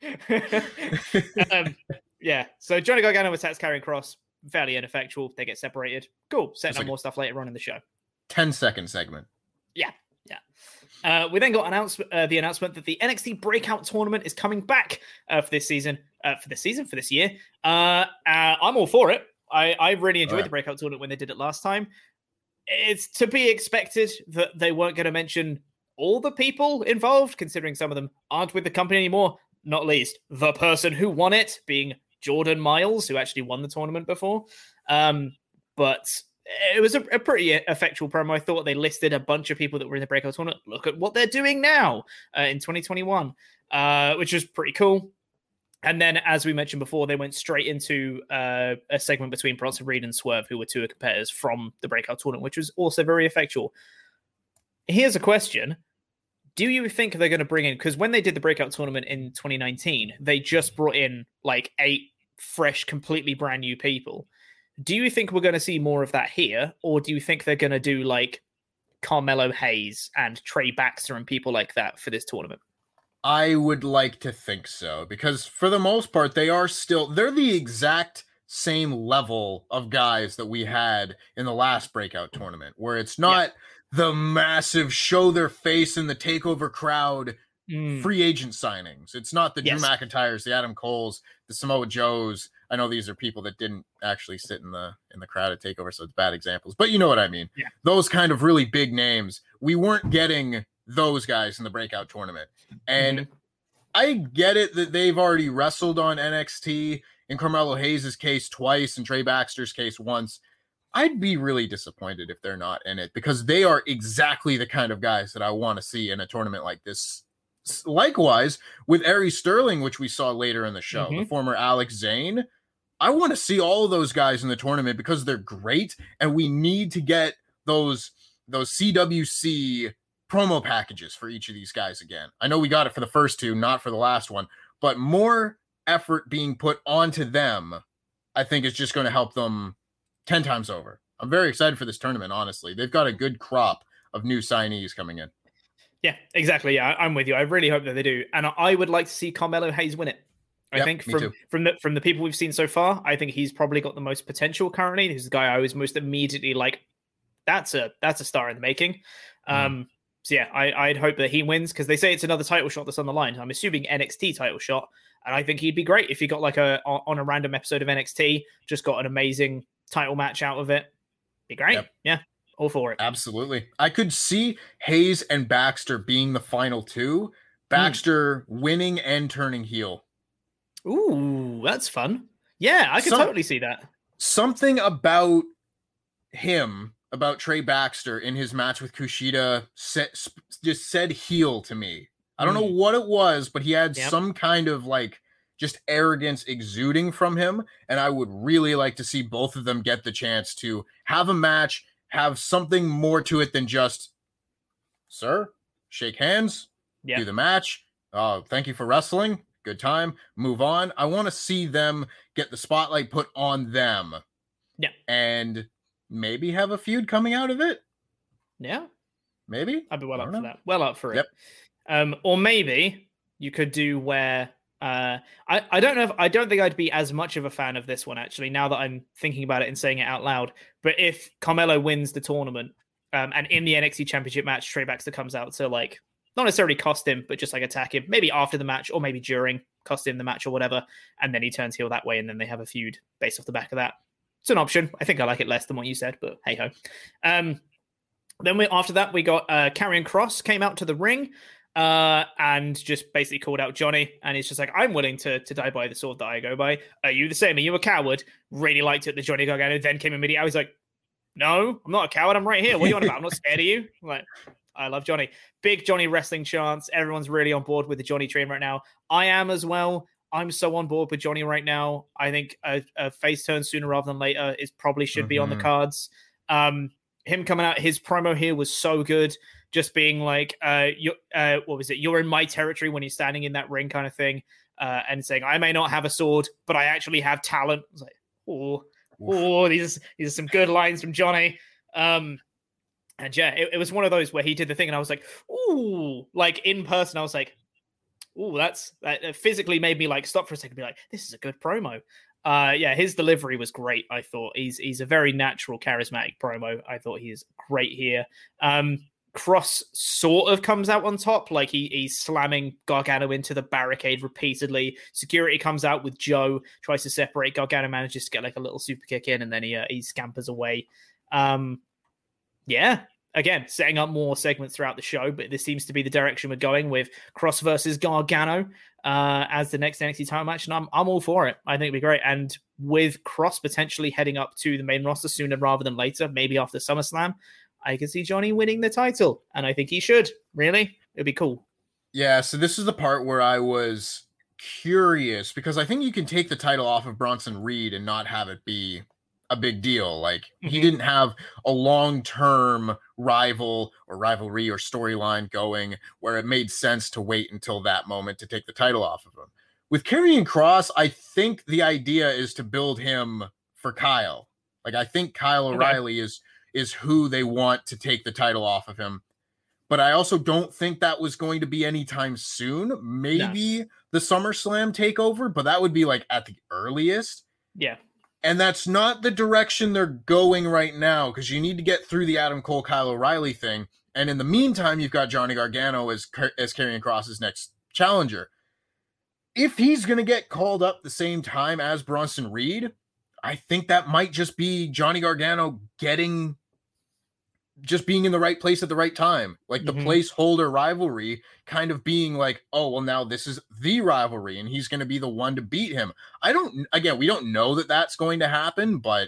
um, yeah. So Johnny Gargano attacks Karrion Kross. Fairly ineffectual. They get separated. Cool. Setting up like more stuff later on in the show. ten second segment. Yeah. Yeah. Uh, we then got announce- uh, the announcement that the N X T Breakout Tournament is coming back uh, for this season. Uh, for this season, for this year. Uh, uh, I'm all for it. I, I really enjoyed right. the Breakout Tournament when they did it last time. It's to be expected that they weren't going to mention all the people involved, considering some of them aren't with the company anymore. Not least the person who won it, being Jordan Miles, who actually won the tournament before. Um, but it was a, a pretty effectual promo. I thought they listed a bunch of people that were in the Breakout Tournament. Look at what they're doing now uh, in twenty twenty-one, uh, which was pretty cool. And then, as we mentioned before, they went straight into uh, a segment between Bronson Reed and Swerve, who were two competitors from the Breakout Tournament, which was also very effectual. Here's a question. Do you think they're going to bring in... Because when they did the Breakout Tournament in twenty nineteen, they just brought in like eight fresh, completely brand new people. Do you think we're going to see more of that here? Or do you think they're going to do like Carmelo Hayes and Trey Baxter and people like that for this tournament? I would like to think so, because for the most part, they are still, they're the exact same level of guys that we had in the last Breakout Tournament, where it's not yeah. the massive show their face in the takeover crowd mm. free agent signings. It's not the yes. Drew McIntyres, the Adam Coles, the Samoa Joes. I know these are people that didn't actually sit in the in the crowd at takeover, so it's bad examples, but you know what I mean. Yeah. Those kind of really big names. We weren't getting those guys in the Breakout Tournament. And mm-hmm. I get it that they've already wrestled on N X T in Carmelo Hayes' case twice and Trey Baxter's case once, I'd be really disappointed if they're not in it, because they are exactly the kind of guys that I want to see in a tournament like this. Likewise, with Aries Sterling, which we saw later in the show, mm-hmm. the former Alex Zane, I want to see all of those guys in the tournament because they're great, and we need to get those, those C W C promo packages for each of these guys again. I know we got it for the first two, not for the last one, but more effort being put onto them, I think is just going to help them ten times over. I'm very excited for this tournament, honestly. They've got a good crop of new signees coming in. Yeah, exactly. Yeah, I'm with you. I really hope that they do. And I would like to see Carmelo Hayes win it. I yep, think from, from the from the people we've seen so far, I think he's probably got the most potential currently. He's the guy I was most immediately like, that's a that's a star in the making. Mm. Um, so yeah, I, I'd hope that he wins, because they say it's another title shot that's on the line. I'm assuming N X T title shot. And I think he'd be great if he got like a on a random episode of N X T, just got an amazing title match out of it. Be great. Yep. Yeah. All for it. Absolutely. I could see Hayes and Baxter being the final two. Baxter mm. winning and turning heel. Ooh, that's fun. Yeah, I could Some, totally see that. Something about him, about Trey Baxter in his match with Kushida, set, just said heel to me. I don't mm. know what it was, but he had yep. some kind of like just arrogance exuding from him. And I would really like to see both of them get the chance to have a match, have something more to it than just, sir, shake hands, yep. do the match. Uh, thank you for wrestling. Good time. Move on. I want to see them get the spotlight put on them. Yeah. And maybe have a feud coming out of it. Yeah. Maybe. I'd be well up know. for that. Well up for yep. it. Um, or maybe you could do where uh, I, I don't know if I don't think I'd be as much of a fan of this one, actually, now that I'm thinking about it and saying it out loud. But if Carmelo wins the tournament, um, and in the N X T Championship match, Trey Baxter comes out to like not necessarily cost him, but just like attack him, maybe after the match or maybe during, cost him the match or whatever, and then he turns heel that way, and then they have a feud based off the back of that. It's an option. I think I like it less than what you said, but hey ho. Um, then we after that we got uh, Karrion Kross came out to the ring. Uh, and just basically called out Johnny, and he's just like, I'm willing to to die by the sword that I go by. Are you the same? Are you a coward? Really liked it that Johnny Gargano then came immediately. I was like, no, I'm not a coward. I'm right here. What are you on about? I'm not scared of you. I'm like, I love Johnny. Big Johnny wrestling chants. Everyone's really on board with the Johnny train right now. I am as well. I'm so on board with Johnny right now. I think a, a face turn sooner rather than later is probably should mm-hmm. be on the cards. Um, him coming out, his promo here was so good. Just being like, uh, you, uh, what was it? You're in my territory when you're standing in that ring, kind of thing, uh, and saying, "I may not have a sword, but I actually have talent." I was like, "Oh, oh, these these are some good lines from Johnny." Um, and yeah, it, it was one of those where he did the thing, and I was like, "Ooh!" Like in person, I was like, "Ooh, that's that." Physically made me like stop for a second, and be like, "This is a good promo." Uh, yeah, his delivery was great. I thought he's he's a very natural, charismatic promo. I thought he is great here. Um. Kross sort of comes out on top, like he, he's slamming Gargano into the barricade repeatedly. Security comes out with Joe, tries to separate. Gargano manages to get like a little super kick in, and then he uh, he scampers away. Um, yeah, again, setting up more segments throughout the show, but this seems to be the direction we're going with Kross versus Gargano uh, as the next N X T title match, and I'm I'm all for it. I think it'd be great, and with Kross potentially heading up to the main roster sooner rather than later, maybe after SummerSlam, I can see Johnny winning the title, and I think he should. Really, it'd be cool. Yeah, so this is the part where I was curious, because I think you can take the title off of Bronson Reed and not have it be a big deal. Like mm-hmm. he didn't have a long-term rival or rivalry or storyline going where it made sense to wait until that moment to take the title off of him. With Karrion Kross, I think the idea is to build him for Kyle. Like I think Kyle okay. O'Reilly is is who they want to take the title off of him. But I also don't think that was going to be anytime soon. Maybe no. the SummerSlam takeover, but that would be like at the earliest. Yeah. And that's not the direction they're going right now, because you need to get through the Adam Cole, Kyle O'Reilly thing. And in the meantime, you've got Johnny Gargano as, as Karrion Kross's next challenger. If he's going to get called up the same time as Bronson Reed, I think that might just be Johnny Gargano getting just being in the right place at the right time, like the Mhm. placeholder rivalry kind of being like, oh, well, now this is the rivalry and he's going to be the one to beat him. I don't, again, we don't know that that's going to happen, but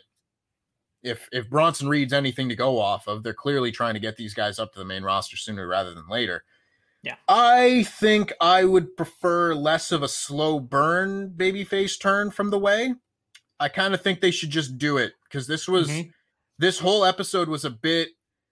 if, if Bronson Reed's anything to go off of, they're clearly trying to get these guys up to the main roster sooner rather than later. Yeah. I think I would prefer less of a slow burn babyface turn from the way. I kind of think they should just do it because this was, Mhm. this whole episode was a bit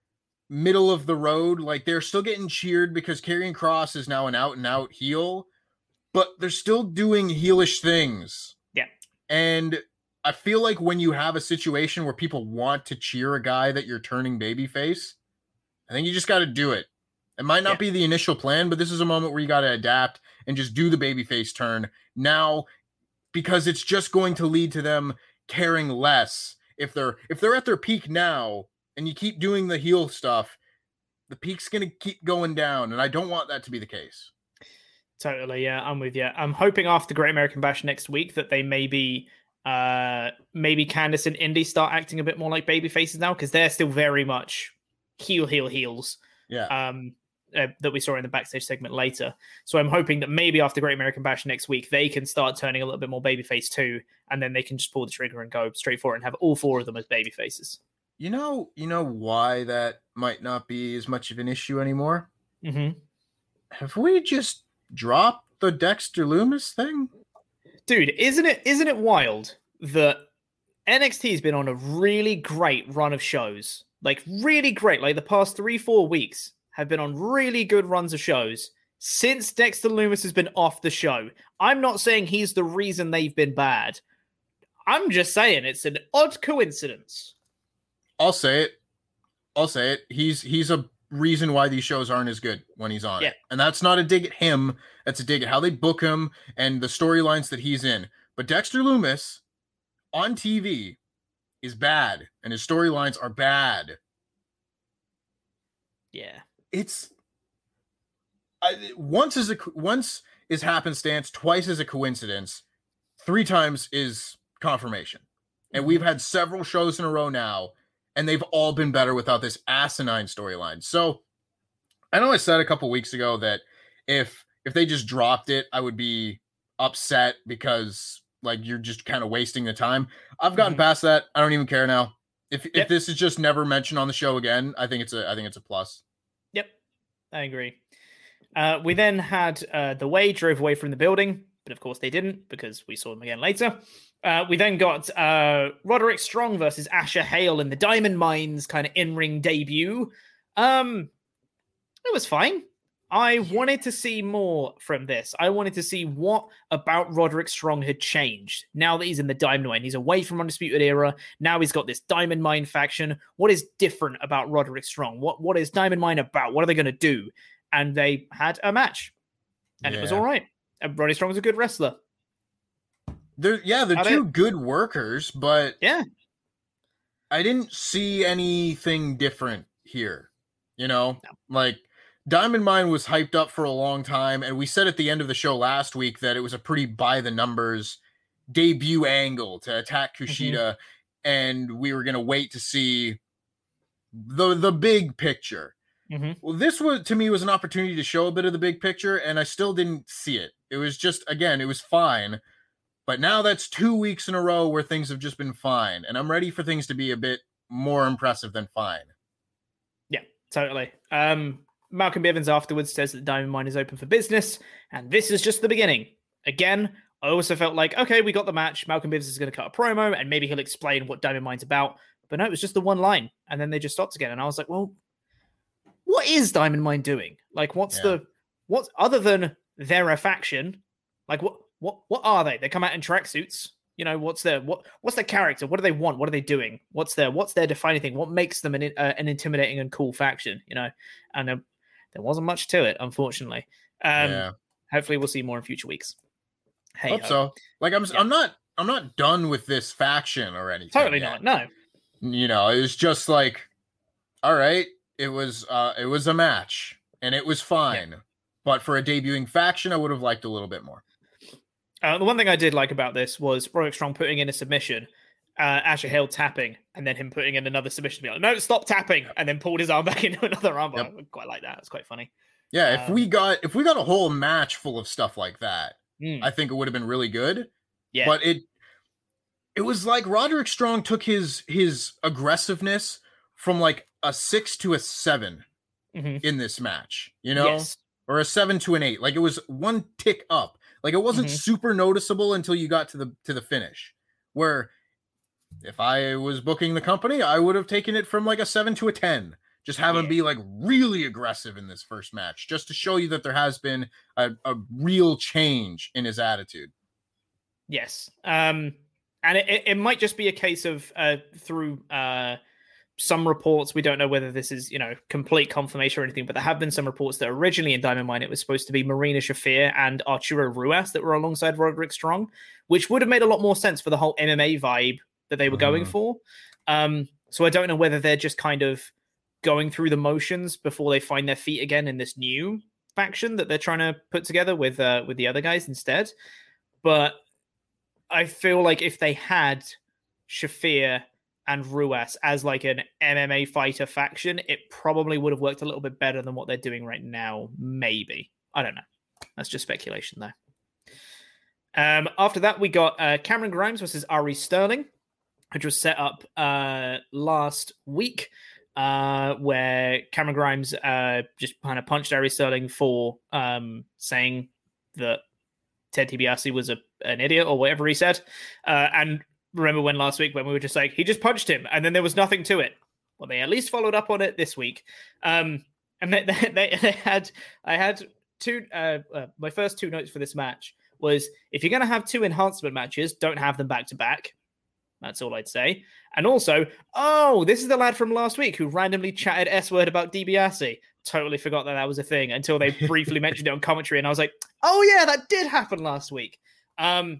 middle of the road. Like they're still getting cheered because Karrion Kross is now an out and out heel, but they're still doing heelish things. Yeah. And I feel like when you have a situation where people want to cheer a guy that you're turning babyface, I think you just got to do it. It might not Yeah. be the initial plan, but this is a moment where you got to adapt and just do the babyface turn now, because it's just going to lead to them caring less. If they're if they're at their peak now and you keep doing the heel stuff, the peak's going to keep going down, and I don't want that to be the case. Totally, yeah, I'm with you. I'm hoping after Great American Bash next week that they maybe uh maybe Candice and Indy start acting a bit more like baby faces now, because they're still very much heel heel heels. Yeah. Um uh, that we saw in the backstage segment later. So I'm hoping that maybe after Great American Bash next week, they can start turning a little bit more babyface too, and then they can just pull the trigger and go straight for it and have all four of them as baby faces. You know, you know why that might not be as much of an issue anymore? Mm-hmm. Have we just dropped the Dexter Lumis thing? Dude, isn't it isn't it wild that N X T has been on a really great run of shows? Like really great. Like the past three, four weeks have been on really good runs of shows since Dexter Lumis has been off the show. I'm not saying he's the reason they've been bad. I'm just saying it's an odd coincidence. I'll say it. I'll say it. He's he's a reason why these shows aren't as good when he's on. Yeah. And that's not a dig at him. That's a dig at how they book him and the storylines that he's in. But Dexter Lumis on T V is bad, and his storylines are bad. Yeah. It's I, once is a once is happenstance, twice is a coincidence, three times is confirmation. And Mm-hmm. we've had several shows in a row now, and they've all been better without this asinine storyline. So I know I said a couple weeks ago that if if they just dropped it, I would be upset because like you're just kind of wasting the time. I've gotten Mm-hmm. past that. I don't even care now. If Yep. if this is just never mentioned on the show again, I think it's a I think it's a plus. Yep, I agree. Uh, we then had uh, The Way drove away from the building, but of course they didn't because we saw them again later. Uh, we then got uh, Roderick Strong versus Asher Hale in the Diamond Mines kind of in-ring debut. Um, it was fine. I wanted to see more from this. I wanted to see what about Roderick Strong had changed now that he's in the Diamond Mine. He's away from Undisputed Era. Now he's got this Diamond Mine faction. What is different about Roderick Strong? What What is Diamond Mine about? What are they going to do? And they had a match, and it was Yeah. all right. And Roderick Strong was a good wrestler. They're yeah, they're How'd two it- good workers, but Yeah. I didn't see anything different here. You know, like Diamond Mine was hyped up for a long time, and we said at the end of the show last week that it was a pretty by the numbers debut angle to attack Kushida, and we were gonna wait to see the the big picture. Mm-hmm. Well, this was to me was an opportunity to show a bit of the big picture, and I still didn't see it. It was just again, it was fine. But now that's two weeks in a row where things have just been fine, and I'm ready for things to be a bit more impressive than fine. Yeah, totally. Um, Malcolm Bivens afterwards says that Diamond Mine is open for business, and this is just the beginning. Again, I also felt like, okay, we got the match. Malcolm Bivens is going to cut a promo, and maybe he'll explain what Diamond Mine's about. But no, it was just the one line, and then they just stopped again. And I was like, well, what is Diamond Mine doing? Like, what's Yeah. the what's other than they're a faction? Like, what what what are they? They come out in tracksuits. You know, what's their what what's their character? What do they want? What are they doing? What's their what's their defining thing? What makes them an uh, an intimidating and cool faction? You know, and uh, there wasn't much to it, unfortunately. Um, Yeah. Hopefully, we'll see more in future weeks. Hey, Hope so. Like I'm, I'm not, I'm not done with this faction or anything. Totally yet. not. No. You know, it was just like, all right, it was, uh, it was a match, and it was fine. Yeah. But for a debuting faction, I would have liked a little bit more. Uh, the one thing I did like about this was Roderick Strong putting in a submission uh, Asher Hill tapping and then him putting in another submission. Be like, no, stop tapping, and then pulled his arm back into another armbar. Yep. I quite like that. It's quite funny. Yeah, if um, we got if we got a whole match full of stuff like that, mm. I think it would have been really good. Yeah, but it it was like Roderick Strong took his his aggressiveness from like a six to a seven mm-hmm. in this match, you know, yes. or a seven to an eight. Like it was one tick up. Like it wasn't mm-hmm. super noticeable until you got to the to the finish. Where if I was booking the company, I would have taken it from like a seven to a ten. Just have yeah. him be like really aggressive in this first match, just to show you that there has been a, a real change in his attitude. Yes. Um, and it, it might just be a case of uh, through uh, some reports, we don't know whether this is, you know, complete confirmation or anything, but there have been some reports that originally in Diamond Mine, it was supposed to be Marina Shafir and Arturo Ruas that were alongside Roderick Strong, which would have made a lot more sense for the whole M M A vibe that they were mm-hmm. going for. Um, so I don't know whether they're just kind of going through the motions before they find their feet again in this new faction that they're trying to put together with uh, with the other guys instead. But I feel like if they had Shafir and Ruas as like an M M A fighter faction, it probably would have worked a little bit better than what they're doing right now. Maybe. I don't know. That's just speculation though. Um, after that, we got uh, Cameron Grimes versus Ari Sterling, which was set up uh, last week. Uh, where Cameron Grimes uh, just kind of punched Ari Sterling for um, saying that Ted DiBiase was a, an idiot or whatever he said. Uh, and remember when last week when we were just like, he just punched him and then there was nothing to it. Well, they at least followed up on it this week. Um, and they, they, they had, I had two, uh, uh, my first two notes for this match was if you're going to have two enhancement matches, don't have them back to back. That's all I'd say. And also, oh, this is the lad from last week who randomly chatted S-word about DiBiase. Totally forgot that that was a thing until they briefly mentioned it on commentary. And I was like, oh, yeah, that did happen last week. Um,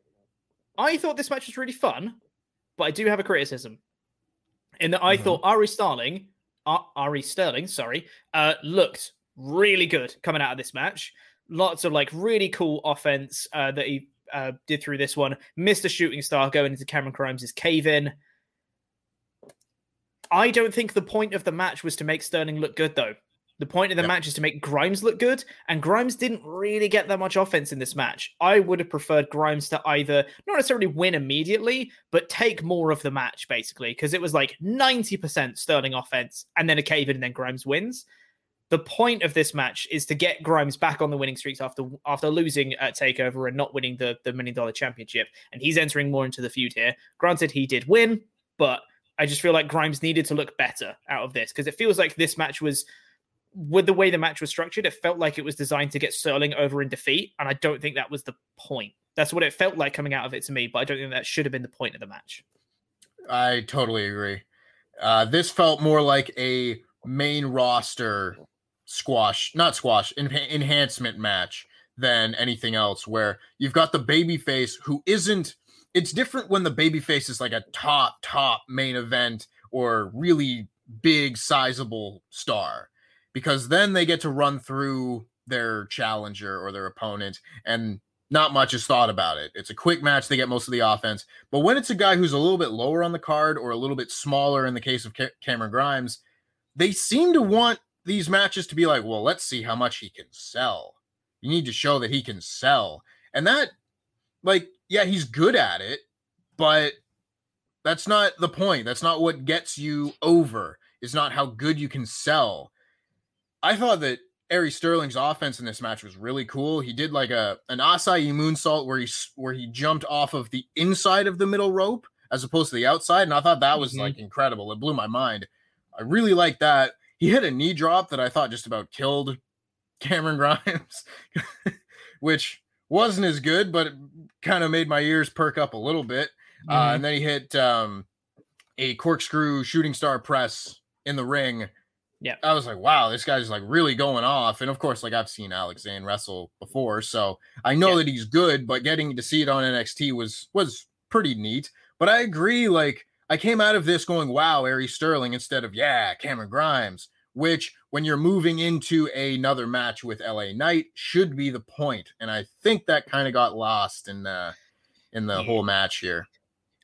I thought this match was really fun, but I do have a criticism. In that I mm-hmm. thought Ari Sterling, uh, Ari Sterling, sorry, uh, looked really good coming out of this match. Lots of like really cool offense uh, that he Uh, did through this one. Missed a shooting star going into Cameron Grimes' cave-in. I don't think the point of the match was to make Sterling look good, though. The point of the yep. match is to make Grimes look good, and Grimes didn't really get that much offense in this match. I would have preferred Grimes to either, not necessarily win immediately, but take more of the match, basically, because it was like ninety percent Sterling offense, and then a cave-in, and then Grimes wins. The point of this match is to get Grimes back on the winning streaks after after losing at TakeOver and not winning the, the Million Dollar Championship. And he's entering more into the feud here. Granted, he did win, but I just feel like Grimes needed to look better out of this because it feels like this match was, with the way the match was structured, it felt like it was designed to get Sterling over in defeat. And I don't think that was the point. That's what it felt like coming out of it to me, but I don't think that should have been the point of the match. I totally agree. Uh, this felt more like a main roster squash, not squash, en- enhancement match than anything else, where you've got the babyface who isn't, it's different when the babyface is like a top, top main event or really big, sizable star, because then they get to run through their challenger or their opponent and not much is thought about it. It's a quick match. They get most of the offense. But when it's a guy who's a little bit lower on the card or a little bit smaller in the case of Ca- Cameron Grimes, they seem to want these matches to be like, well, let's see how much he can sell. You need to show that he can sell. And that, like, yeah, he's good at it, but that's not the point. That's not what gets you over. It's not how good you can sell. I thought that Ari Sterling's offense in this match was really cool. He did like a an acai moonsault where he where he jumped off of the inside of the middle rope as opposed to the outside, and I thought that was mm-hmm. like incredible. It blew my mind. I really liked that. He hit a knee drop that I thought just about killed Cameron Grimes, which wasn't as good, but it kind of made my ears perk up a little bit. Mm-hmm. Uh, and then he hit um, a corkscrew shooting star press in the ring. Yeah, I was like, wow, this guy's like really going off. And of course, like I've seen Alex Zane wrestle before, so I know yeah. that he's good, but getting to see it on N X T was was pretty neat. But I agree, like I came out of this going, wow, Ari Sterling instead of, yeah, Cameron Grimes, which when you're moving into another match with L A Knight should be the point. And I think that kind of got lost in uh in the yeah. whole match here.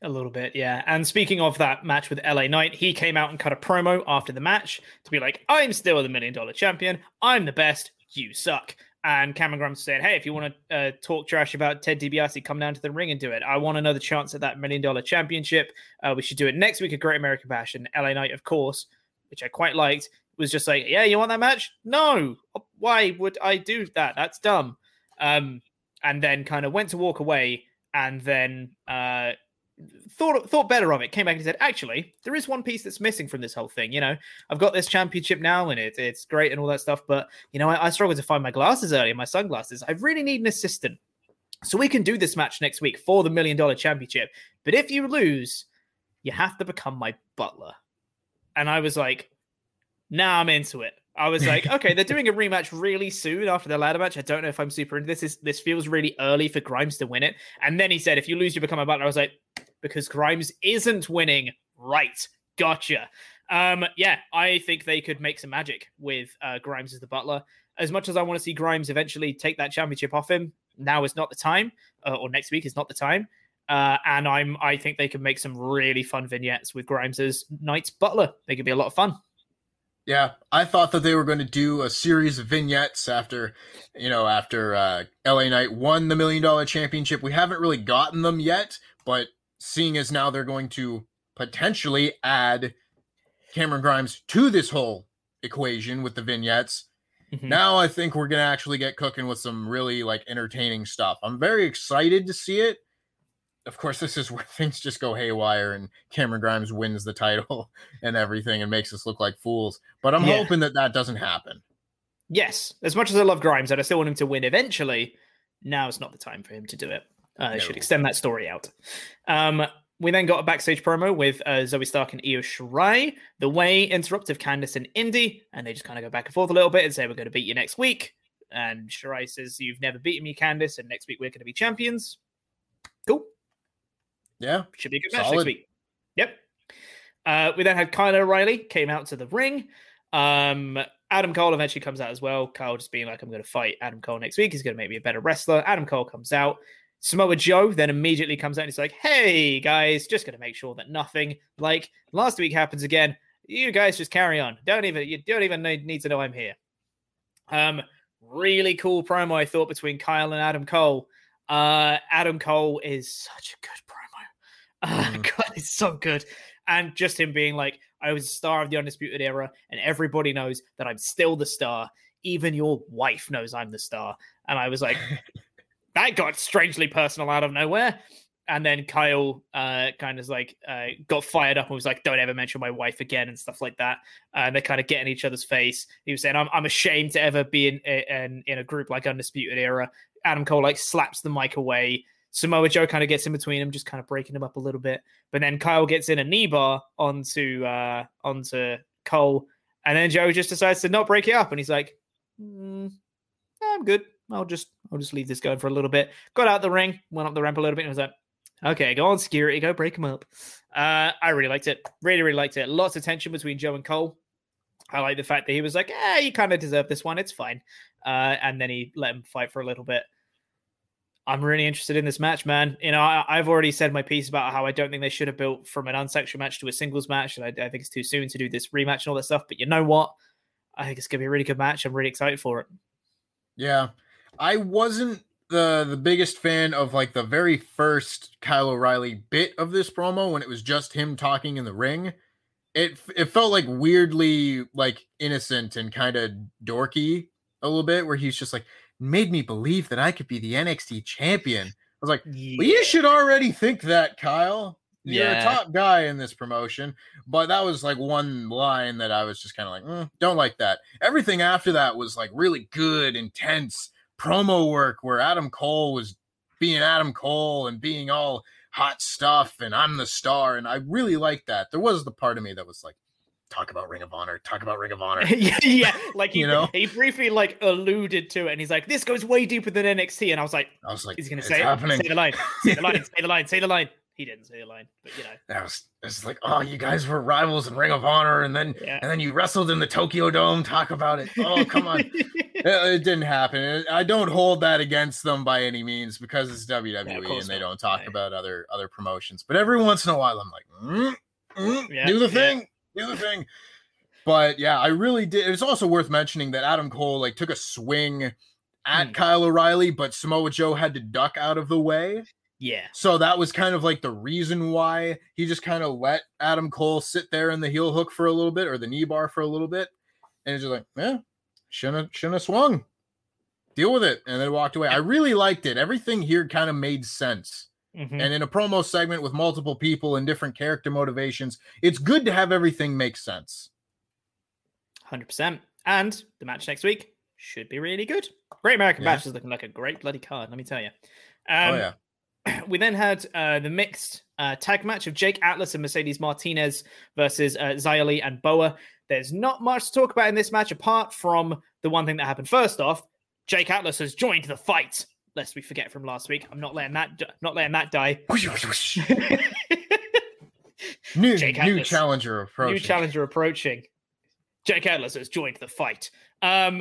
A little bit, yeah. And speaking of that match with L A Knight, he came out and cut a promo after the match to be like, I'm still the million dollar champion. I'm the best. You suck. And Cameron Grimes said, hey, if you want to uh, talk trash about Ted DiBiase, come down to the ring and do it. I want another chance at that million dollar championship. Uh, we should do it next week at Great American Bash. And L A Knight, of course, which I quite liked, was just like, yeah, you want that match? No. Why would I do that? That's dumb. Um, and then kind of went to walk away and then uh, thought thought better of it. Came back and said, actually, there is one piece that's missing from this whole thing. You know, I've got this championship now and it, it's great and all that stuff. But, you know, I, I struggled to find my glasses earlier, my sunglasses. I really need an assistant. So we can do this match next week for the million dollar championship. But if you lose, you have to become my butler. And I was like, nah, I'm into it. I was like, okay, they're doing a rematch really soon after the ladder match. I don't know if I'm super into this. This, this feels really early for Grimes to win it. And then he said, if you lose, you become a butler. I was like, because Grimes isn't winning. Right. Gotcha. Um, yeah, I think they could make some magic with uh, Grimes as the butler. As much as I want to see Grimes eventually take that championship off him, now is not the time, uh, or next week is not the time. Uh, and I'm, I think they could make some really fun vignettes with Grimes as Knight's butler. They could be a lot of fun. Yeah, I thought that they were going to do a series of vignettes after, you know, after uh, L A Knight won the Million Dollar Championship. We haven't really gotten them yet, but seeing as now they're going to potentially add Cameron Grimes to this whole equation with the vignettes, mm-hmm. now I think we're going to actually get cooking with some really, like, entertaining stuff. I'm very excited to see it. Of course, this is where things just go haywire and Cameron Grimes wins the title and everything and makes us look like fools. But I'm yeah. hoping that that doesn't happen. Yes. As much as I love Grimes and I still want him to win eventually, now is not the time for him to do it. Uh, no. I should extend that story out. Um, we then got a backstage promo with uh, Zoey Stark and Io Shirai. The Way interrupt of Candice and Indy, and they just kind of go back and forth a little bit and say, we're going to beat you next week. And Shirai says, you've never beaten me, Candice, and next week we're going to be champions. Cool. Yeah. Should be a good match next week. Yep. Uh, we then had Kyle O'Reilly came out to the ring. Um, Adam Cole eventually comes out as well. Kyle just being like, I'm going to fight Adam Cole next week. He's going to make me a better wrestler. Adam Cole comes out. Samoa Joe then immediately comes out and he's like, hey, guys, just going to make sure that nothing like last week happens again. You guys just carry on. Don't even, you don't even need to know I'm here. Um, really cool promo, I thought, between Kyle and Adam Cole. Uh, Adam Cole is such a good promo. Uh, God, it's so good. And just him being like, I was a star of the Undisputed Era, and everybody knows that I'm still the star. Even your wife knows I'm the star. And I was like, that got strangely personal out of nowhere. And then Kyle uh, kind of like uh, got fired up and was like, don't ever mention my wife again and stuff like that. And uh, they kind of get in each other's face. He was saying, I'm, I'm ashamed to ever be in, in, in a group like Undisputed Era. Adam Cole like slaps the mic away. Samoa Joe kind of gets in between them, just kind of breaking him up a little bit. But then Kyle gets in a knee bar onto uh, onto Cole. And then Joe just decides to not break it up. And he's like, mm, I'm good. I'll just I'll just leave this going for a little bit. Got out the ring, went up the ramp a little bit, and was like, okay, go on, security, go break him up. Uh, I really liked it. Really, really liked it. Lots of tension between Joe and Cole. I like the fact that he was like, eh, you kind of deserve this one. It's fine. Uh, and then he let him fight for a little bit. I'm really interested in this match, man. You know, I, I've already said my piece about how I don't think they should have built from an unsexual match to a singles match. And I, I think it's too soon to do this rematch and all that stuff. But you know what? I think it's going to be a really good match. I'm really excited for it. Yeah. I wasn't the, the biggest fan of like the very first Kyle O'Reilly bit of this promo when it was just him talking in the ring. It, it felt like weirdly like innocent and kind of dorky a little bit where he's just like, made me believe that I could be the N X T champion. I was like, yeah. Well, you should already think that, Kyle. You're yeah. a top guy in this promotion. But that was like one line that I was just kind of like, mm, don't like that. Everything after that was like really good, intense promo work where Adam Cole was being Adam Cole and being all hot stuff and I'm the star. And I really liked that. There was the part of me that was like, talk about Ring of Honor, talk about Ring of Honor. yeah, yeah, like he, you know, he briefly like alluded to it, and he's like, "This goes way deeper than N X T." And I was like, I was like, "He's gonna say it. Say the line, say the line, say the line, say the line." He didn't say the line, but you know, that was it's like, oh, you guys were rivals in Ring of Honor, and then yeah. and then you wrestled in the Tokyo Dome. Talk about it. Oh, come on. it, it didn't happen. I don't hold that against them by any means because it's W W E yeah, and they don't talk right. about other other promotions. But every once in a while, I'm like, mm, mm, yeah, do the thing, yeah. do the thing. But yeah, I really did. It's also worth mentioning that Adam Cole like took a swing at mm. Kyle O'Reilly, but Samoa Joe had to duck out of the way. Yeah. So that was kind of like the reason why he just kind of let Adam Cole sit there in the heel hook for a little bit or the knee bar for a little bit. And he's just like, yeah, shouldn't have, shouldn't have swung. Deal with it. And then walked away. I really liked it. Everything here kind of made sense. Mm-hmm. And in a promo segment with multiple people and different character motivations, it's good to have everything make sense. one hundred percent. And the match next week should be really good. Great American yeah. match is looking like a great bloody card, let me tell you. Um, oh, yeah. We then had uh, the mixed uh, tag match of Jake Atlas and Mercedes Martinez versus uh, Xia Li and Boa. There's not much to talk about in this match apart from the one thing that happened. First off, Jake Atlas has joined the fight. Lest we forget from last week, I'm not letting that not letting that die. new Jake new Atlas, challenger approaching. New challenger approaching. Jake Atlas has joined the fight. Um,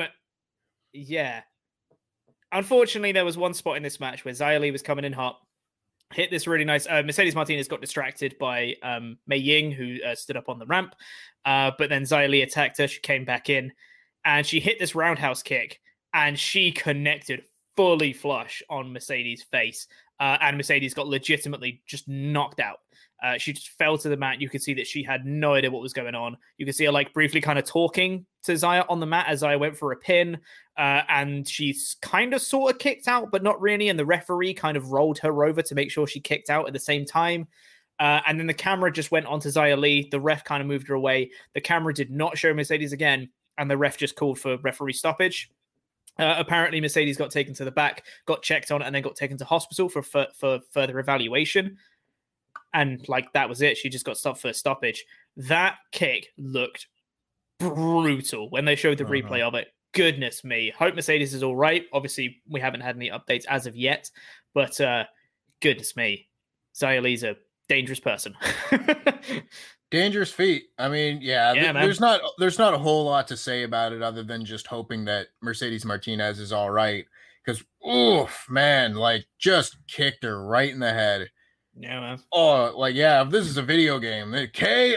yeah. Unfortunately, there was one spot in this match where Xia Li was coming in hot. Hit this really nice. Uh, Mercedes Martinez got distracted by um, Mei Ying, who uh, stood up on the ramp. Uh, but then Xia Li attacked her. She came back in and she hit this roundhouse kick and she connected fully flush on Mercedes' face. Uh, and Mercedes got legitimately just knocked out. Uh, she just fell to the mat. You could see that she had no idea what was going on. You could see her like briefly kind of talking to Xia on the mat as Xia went for a pin. Uh, and she's kind of sort of kicked out, but not really. And the referee kind of rolled her over to make sure she kicked out at the same time. Uh, and then the camera just went onto Xia Li. The ref kind of moved her away. The camera did not show Mercedes again. And the ref just called for referee stoppage. Uh, apparently, Mercedes got taken to the back, got checked on, and then got taken to hospital for, for, for further evaluation. And like that was it. She just got stopped for a stoppage. That kick looked brutal when they showed the uh-huh. replay of it. Goodness me. Hope Mercedes is all right. Obviously, we haven't had any updates as of yet, but uh, goodness me. Xia Li's a dangerous person. Dangerous feat. I mean, yeah, yeah th- there's not there's not a whole lot to say about it other than just hoping that Mercedes Martinez is all right. Because, oof, man, like just kicked her right in the head. Yeah, man. Oh, like, yeah, if this is a video game, K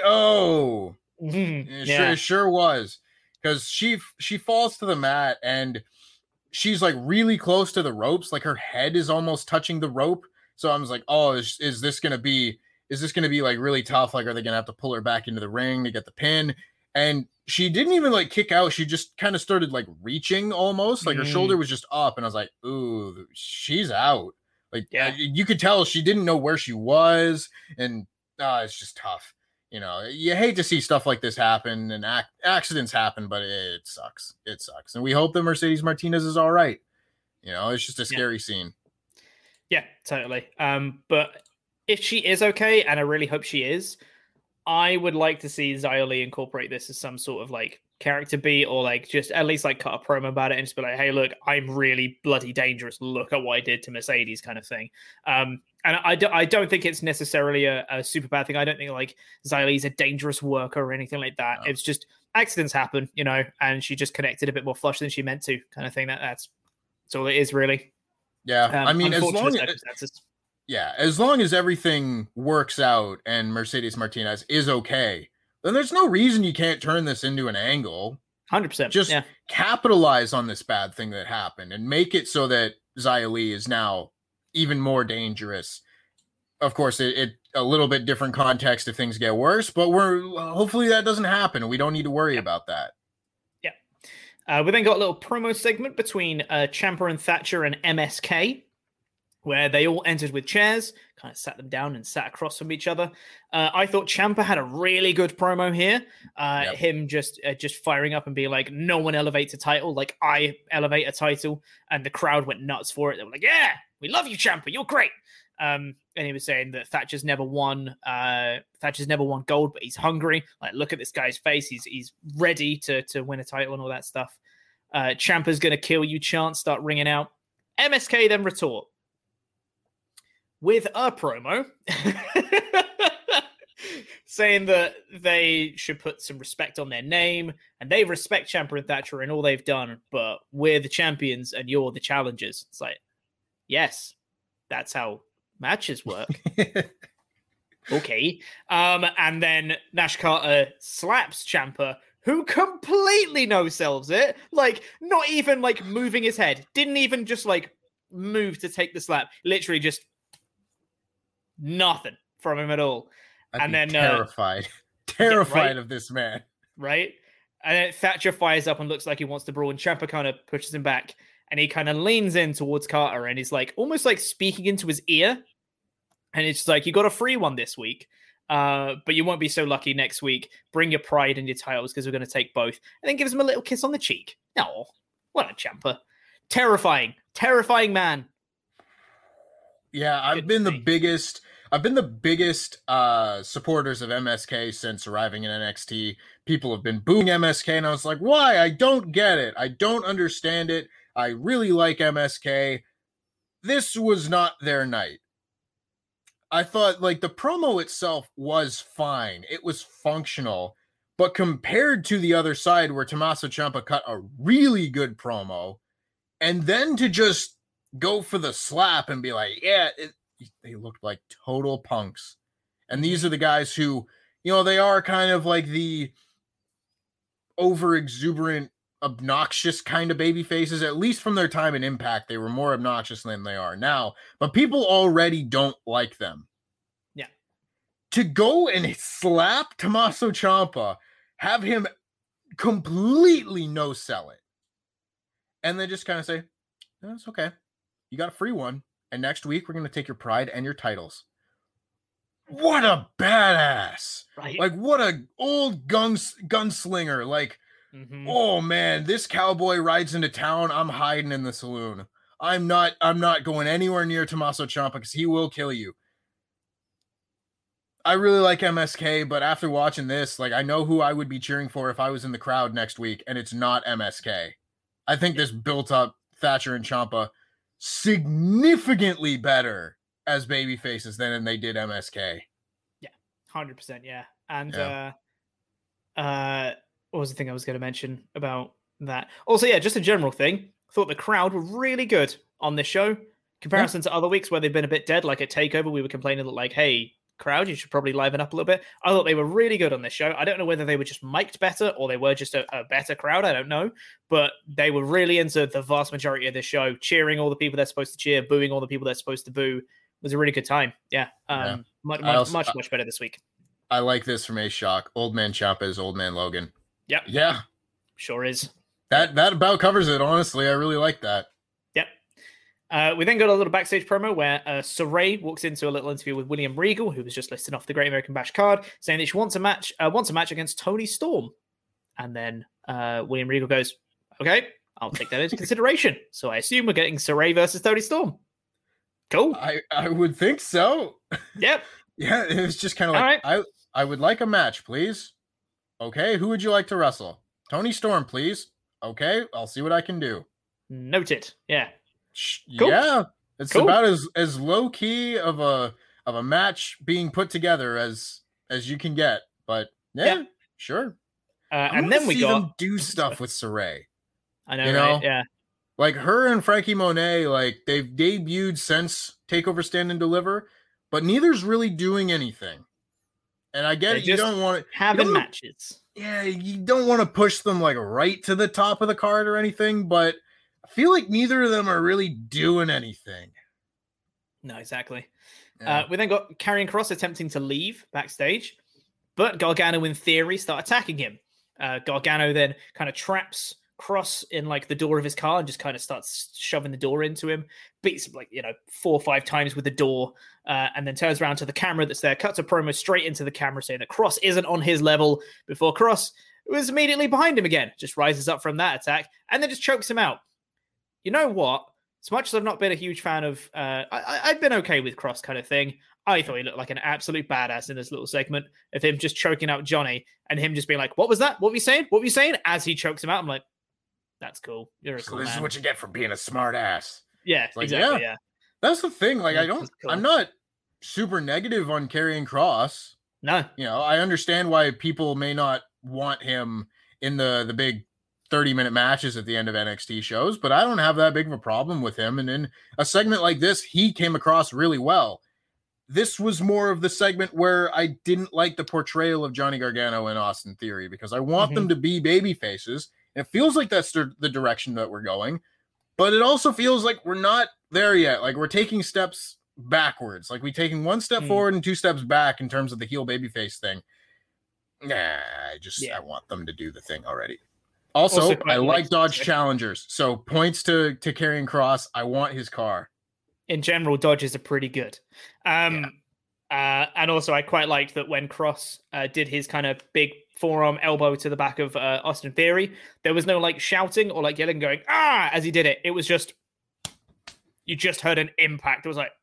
O. Mm-hmm. It, yeah. sure, it sure was. Because she she falls to the mat and she's like really close to the ropes. Like her head is almost touching the rope. So I was like, oh, is, is this going to be, is this going to be like really tough? Like, are they going to have to pull her back into the ring to get the pin? And she didn't even like kick out. She just kind of started like reaching almost. Like her mm. shoulder was just up. And I was like, ooh, she's out. Like, yeah. uh, you could tell she didn't know where she was. And uh, it's just tough. You know, you hate to see stuff like this happen and ac- accidents happen, but it, it sucks. It sucks. And we hope that Mercedes Martinez is all right. You know, it's just a scary yeah. scene. Yeah, totally. Um, but if she is okay, and I really hope she is, I would like to see Xia Li incorporate this as some sort of like character beat, or like just at least like cut a promo about it and just be like, hey, look, I'm really bloody dangerous. Look at what I did to Mercedes, kind of thing. Um, and I, do, I don't think it's necessarily a, a super bad thing. I don't think like Xia Li's a dangerous worker or anything like that. No. It's just accidents happen, you know, and she just connected a bit more flush than she meant to, kind of thing. That that's, that's all it is, really. Yeah, um, I mean, as long as yeah, as long as everything works out and Mercedes Martinez is okay, then there's no reason you can't turn this into an angle. one hundred percent. Just yeah. capitalize on this bad thing that happened and make it so that Xia Li is now even more dangerous. Of course, it, it a little bit different context if things get worse, but we're hopefully that doesn't happen. We don't need to worry yep. about that. Yeah. Uh, we then got a little promo segment between uh, Ciampa and Thatcher and M S K, where they all entered with chairs, kind of sat them down and sat across from each other. Uh, I thought Ciampa had a really good promo here. Uh, yep. Him just uh, just firing up and being like, no one elevates a title like I elevate a title. And the crowd went nuts for it. They were like, yeah, we love you, Ciampa. You're great. Um, and he was saying that Thatcher's never won. Uh, Thatcher's never won gold, but he's hungry. Like, look at this guy's face. He's he's ready to, to win a title and all that stuff. Uh, Ciampa's going to kill you, chants start ringing out. M S K then retort. with a promo saying that they should put some respect on their name and they respect Ciampa and Thatcher and all they've done, but we're the champions and you're the challengers. It's like, yes, that's how matches work. Okay. Um, and then Nash Carter slaps Ciampa, who completely no-sells it. Like, not even, like, moving his head. Didn't even just, like, move to take the slap. Literally just nothing from him at all. I'd and be then terrified. Uh, terrified yeah, right? of this man. Right? And then Thatcher fires up and looks like he wants to brawl, and Ciampa kind of pushes him back, and he kind of leans in towards Carter, and he's, like, almost, like, speaking into his ear. And it's like, you got a free one this week, uh, but you won't be so lucky next week. Bring your pride and your titles because we're going to take both. And then gives him a little kiss on the cheek. Oh, what a Ciampa. Terrifying. Terrifying man. Yeah, I've Good been the biggest... I've been the biggest uh, supporters of M S K since arriving in N X T. People have been booing M S K, and I was like, why? I don't get it. I don't understand it. I really like M S K. This was not their night. I thought, like, the promo itself was fine. It was functional. But compared to the other side where Tommaso Ciampa cut a really good promo, and then to just go for the slap and be like, yeah, it, they looked like total punks. And these are the guys who, you know, they are kind of like the over-exuberant, obnoxious kind of baby faces. At least from their time in Impact, they were more obnoxious than they are now. But people already don't like them. Yeah. To go and slap Tommaso Ciampa, have him completely no-sell it, and then just kind of say, no, it's okay. You got a free one. And next week, we're going to take your pride and your titles. What a badass. Right. Like, what a old guns gunslinger. Like, mm-hmm. Oh, man, this cowboy rides into town. I'm hiding in the saloon. I'm not I'm not going anywhere near Tommaso Ciampa because he will kill you. I really like M S K, but after watching this, like, I know who I would be cheering for if I was in the crowd next week, and it's not M S K. I think this built up Thatcher and Ciampa significantly better as baby faces than they did M S K. Yeah, one hundred percent, yeah. And yeah. uh uh what was the thing I was going to mention about that? Also, yeah, just a general thing. I thought the crowd were really good on this show. Comparison yeah. to other weeks where they've been a bit dead, like at TakeOver, we were complaining that, like, hey, crowd, you should probably liven up a little bit. I thought they were really good on this show. I don't know whether they were just mic'd better or they were just a, a better crowd. I don't know. But they were really into the vast majority of this show, cheering all the people they're supposed to cheer, booing all the people they're supposed to boo. It was a really good time. Yeah. Um, yeah. Much, much, also, much, much better this week. I like this from A-Shock. Old Man Ciampa is Old Man Logan. Yep. Yeah. Sure is. That, that about covers it, honestly. I really like that. Yep. Uh, we then got a little backstage promo where uh, Saray walks into a little interview with William Regal, who was just listed off the Great American Bash card, saying that she wants a match, uh, wants a match against Toni Storm. And then uh, William Regal goes, "Okay, I'll take that into consideration." So I assume we're getting Saray versus Toni Storm. Cool. I, I would think so. Yep. Yeah, it was just kind of like, right. I I would like a match, please. Okay, who would you like to wrestle? Toni Storm, please. Okay, I'll see what I can do. Noted. Yeah. Cool. Yeah, it's cool. About as, as low key of a of a match being put together as as you can get. But yeah, yeah. Sure. Uh, and then we see got them do stuff with Saray. I know, you right? know? Yeah. Like her and Frankie Monet, like they've debuted since TakeOver Stand and Deliver, but neither's really doing anything. And I get They're it, you don't want to having matches. Yeah, you don't want to push them like right to the top of the card or anything, but I feel like neither of them are really doing anything. No, exactly. Yeah. Uh, we then got Karrion Kross attempting to leave backstage, but Gargano, in theory, start attacking him. Uh, Gargano then kind of traps Kross in like the door of his car and just kind of starts shoving the door into him, beats him like, you know, four or five times with the door, uh, and then turns around to the camera that's there, cuts a promo straight into the camera saying that Kross isn't on his level before Kross was immediately behind him again, just rises up from that attack and then just chokes him out. You know what? As much as I've not been a huge fan of, uh, I, I've been okay with Kross kind of thing. I thought he looked like an absolute badass in this little segment of him just choking out Johnny and him just being like, what was that? What were you saying? What were you saying? As he chokes him out, I'm like, that's cool. You're a so cool this man. is what you get for being a smart ass. Yeah, like, exactly. Yeah. yeah. That's the thing. Like, I don't, cool. I'm not, super negative on Karrion Kross. No. You know, I understand why people may not want him in the, the big thirty minute matches at the end of N X T shows, but I don't have that big of a problem with him. And in a segment like this, he came across really well. This was more of the segment where I didn't like the portrayal of Johnny Gargano and Austin Theory, because I want mm-hmm. them to be baby faces. And it feels like that's the direction that we're going, but it also feels like we're not there yet. Like we're taking steps backwards. Like we taking one step mm. forward and two steps back in terms of the heel babyface thing. Nah, I just yeah. I want them to do the thing already. Also, also I like Dodge Challengers, so points to to Karrion Kross. I want his car. In general, Dodges are pretty good. Um, yeah. uh, and also, I quite liked that when Kross uh, did his kind of big forearm elbow to the back of uh, Austin Theory, there was no like shouting or like yelling, going ah as he did it. It was just you just heard an impact. It was like,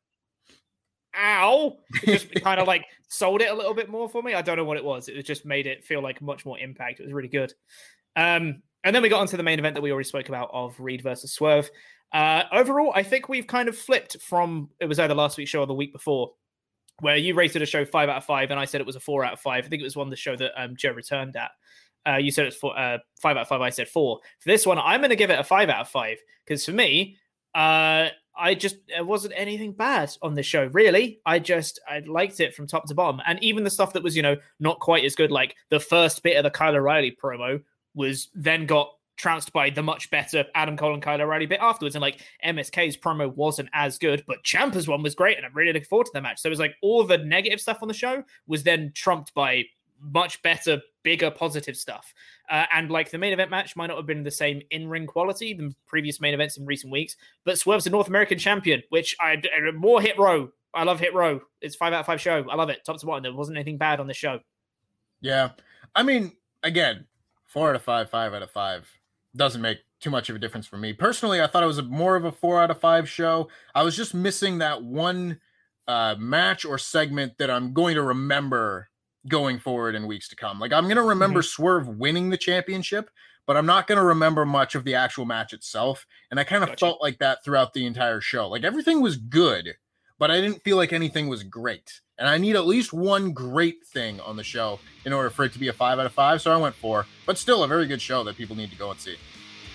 ow! It just kind of like sold it a little bit more for me. I don't know what it was. It just made it feel like much more impact. It was really good. Um, and then we got onto the main event that we already spoke about of Reed versus Swerve. Uh, overall, I think we've kind of flipped from, it was either last week's show or the week before, where you rated a show five out of five, and I said it was a four out of five. I think it was one of the show that um, Joe returned at. Uh, you said it's four, uh, five out of five. I said four. For this one, I'm going to give it a five out of five, because for me, uh, I just, it wasn't anything bad on this show, really. I just, I liked it from top to bottom. And even the stuff that was, you know, not quite as good, like the first bit of the Kyle O'Reilly promo was then got trounced by the much better Adam Cole and Kyle O'Reilly bit afterwards. And like M S K's promo wasn't as good, but Ciampa's one was great. And I'm really looking forward to the match. So it was like all the negative stuff on the show was then trumped by much better, bigger, positive stuff. Uh, and like the main event match might not have been the same in-ring quality than previous main events in recent weeks, but Swerve's a North American champion, which I more Hit Row. I love Hit Row. It's five out of five show. I love it. Top to bottom. There wasn't anything bad on the show. Yeah. I mean, again, four out of five, five out of five doesn't make too much of a difference for me. Personally, I thought it was a, more of a four out of five show. I was just missing that one uh, match or segment that I'm going to remember going forward in weeks to come. Like I'm going to remember mm-hmm. Swerve winning the championship, but I'm not going to remember much of the actual match itself. And I kind of gotcha. felt like that throughout the entire show. Like everything was good, but I didn't feel like anything was great. And I need at least one great thing on the show in order for it to be a five out of five. So I went four, but still a very good show that people need to go and see.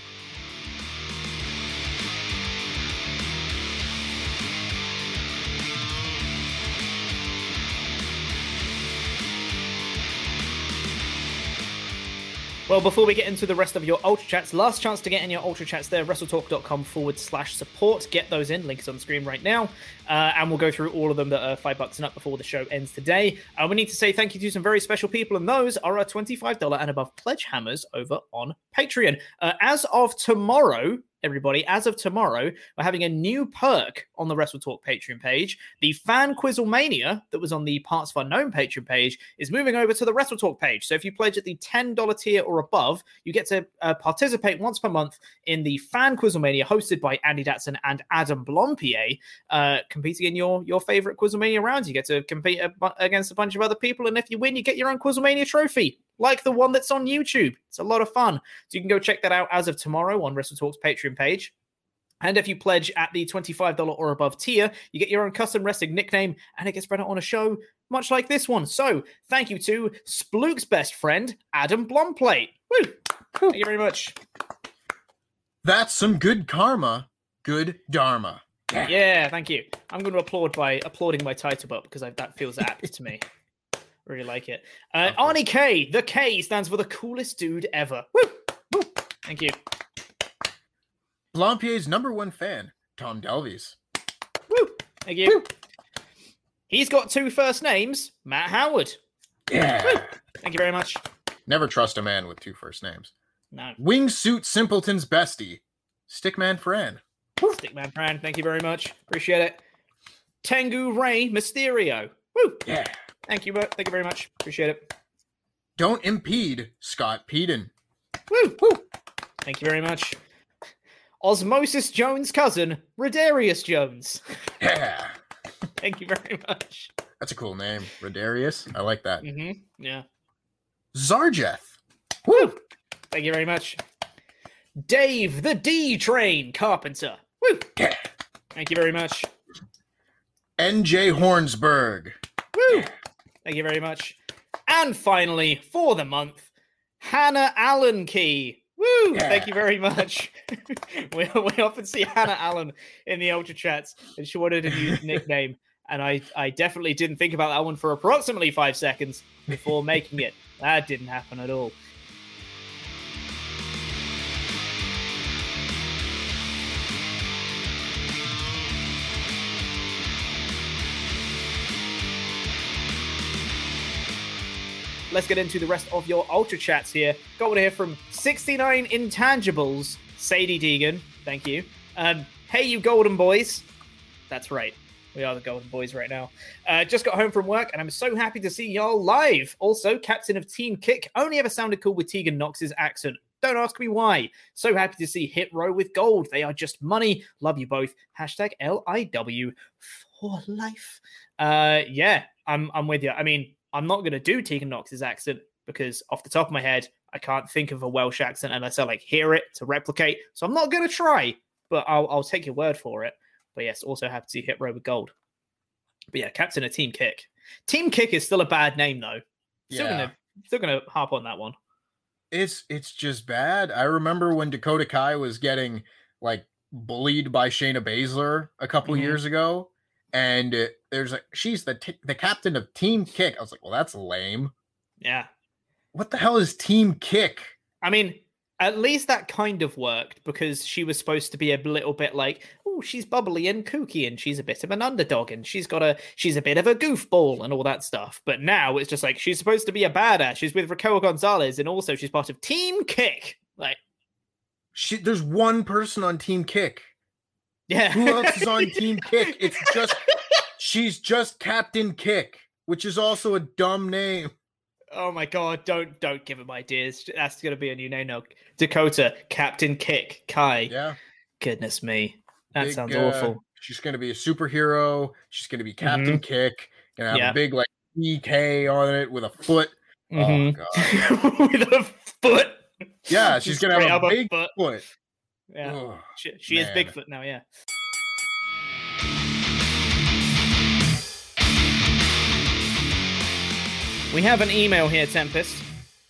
Well, before we get into the rest of your Ultra Chats, last chance to get in your Ultra Chats there, WrestleTalk.com forward slash support. Get those in. Link is on the screen right now. Uh, and we'll go through all of them that are five bucks and up before the show ends today. Uh, we need to say thank you to some very special people, and those are our twenty-five dollars and above pledge hammers over on Patreon. Uh, as of tomorrow, everybody, as of tomorrow, we're having a new perk on the Wrestle Talk Patreon page. The Fan Quizzlemania that was on the Parts of Unknown Patreon page is moving over to the Wrestle Talk page. So if you pledge at the ten dollars tier or above, you get to uh, participate once per month in the Fan Quizzlemania hosted by Andy Datson and Adam Blompier, uh, competing in your, your favorite Quizzlemania rounds. You get to compete a, against a bunch of other people, and if you win, you get your own Quizzlemania trophy, like the one that's on YouTube. It's a lot of fun. So you can go check that out as of tomorrow on Wrestle Talk's Patreon page. And if you pledge at the twenty-five dollars or above tier, you get your own custom wrestling nickname, and it gets spread out on a show much like this one. So thank you to Spluke's best friend, Adam Blomplate. Woo! Thank you very much. That's some good karma, good dharma. Yeah, yeah, thank you. I'm going to applaud by applauding my title up because I, that feels apt to me. Really like it. Uh, Arnie K. The K stands for the coolest dude ever. Woo! Woo! Thank you. Blompier's number one fan, Tom Delvies. Woo! Thank you. Woo! He's got two first names, Matt Howard. Yeah. Woo! Thank you very much. Never trust a man with two first names. No. Wingsuit Simpleton's bestie, Stickman Fran. Woo! Stickman Fran, thank you very much. Appreciate it. Tengu Ray Mysterio. Woo! Yeah. Thank you, thank you very much. Appreciate it. Don't impede Scott Peden. Woo! Woo! Thank you very much. Osmosis Jones' cousin, Rodarius Jones. Yeah. Thank you very much. That's a cool name, Rodarius. I like that. Mm-hmm. Yeah. Zarjeth. Woo! Thank you very much. Dave, the D-Train Carpenter. Woo! Yeah. Thank you very much. N J Hornsberg. Woo! Thank you very much. And finally, for the month, Hannah Allen Key. Woo! Yeah. Thank you very much. we, we often see Hannah Allen in the Ultra Chats, and she wanted a new nickname. And I, I definitely didn't think about that one for approximately five seconds before making it. That didn't happen at all. Let's get into the rest of your Ultra Chats here. Got one here from sixty-nine Intangibles, Sadie Deegan. Thank you. Um, hey, you Golden Boys. That's right. We are the Golden Boys right now. Uh, just got home from work, and I'm so happy to see y'all live. Also, captain of Team Kick only ever sounded cool with Tegan Knox's accent. Don't ask me why. So happy to see Hit Row with gold. They are just money. Love you both. Hashtag L I W for life. Uh, yeah, I'm I'm with you. I mean, I'm not going to do Tegan Knox's accent because off the top of my head, I can't think of a Welsh accent unless I like hear it to replicate. So I'm not going to try, but I'll, I'll take your word for it. But yes, also happy to see Hit Row with gold. But yeah, captain of Team Kick. Team Kick is still a bad name though. Still yeah. gonna still gonna harp on that one. It's it's just bad. I remember when Dakota Kai was getting like bullied by Shayna Baszler a couple mm-hmm. years ago, and uh, there's like she's the t- the captain of Team Kick. I was like, well, that's lame. Yeah. What the hell is Team Kick? I mean, at least that kind of worked because she was supposed to be a little bit like, oh, she's bubbly and kooky and she's a bit of an underdog and she's got a, she's a bit of a goofball and all that stuff. But now it's just like, she's supposed to be a badass. She's with Raquel Gonzalez and also she's part of Team Kick. Like, she, there's one person on Team Kick. Yeah. Who else is on Team Kick? It's just, she's just Captain Kick, which is also a dumb name. Oh my god, don't don't give him ideas. That's going to be a new name now. Dakota, Captain Kick, Kai. Yeah. Goodness me. That big, sounds uh, awful. She's going to be a superhero. She's going to be Captain mm-hmm. Kick. Going to have yeah. a big like E K on it with a foot. Mm-hmm. Oh god. With a foot. Yeah, she's going to have a big foot. foot. Yeah. Ugh, she she is Bigfoot now, yeah. We have an email here, Tempest,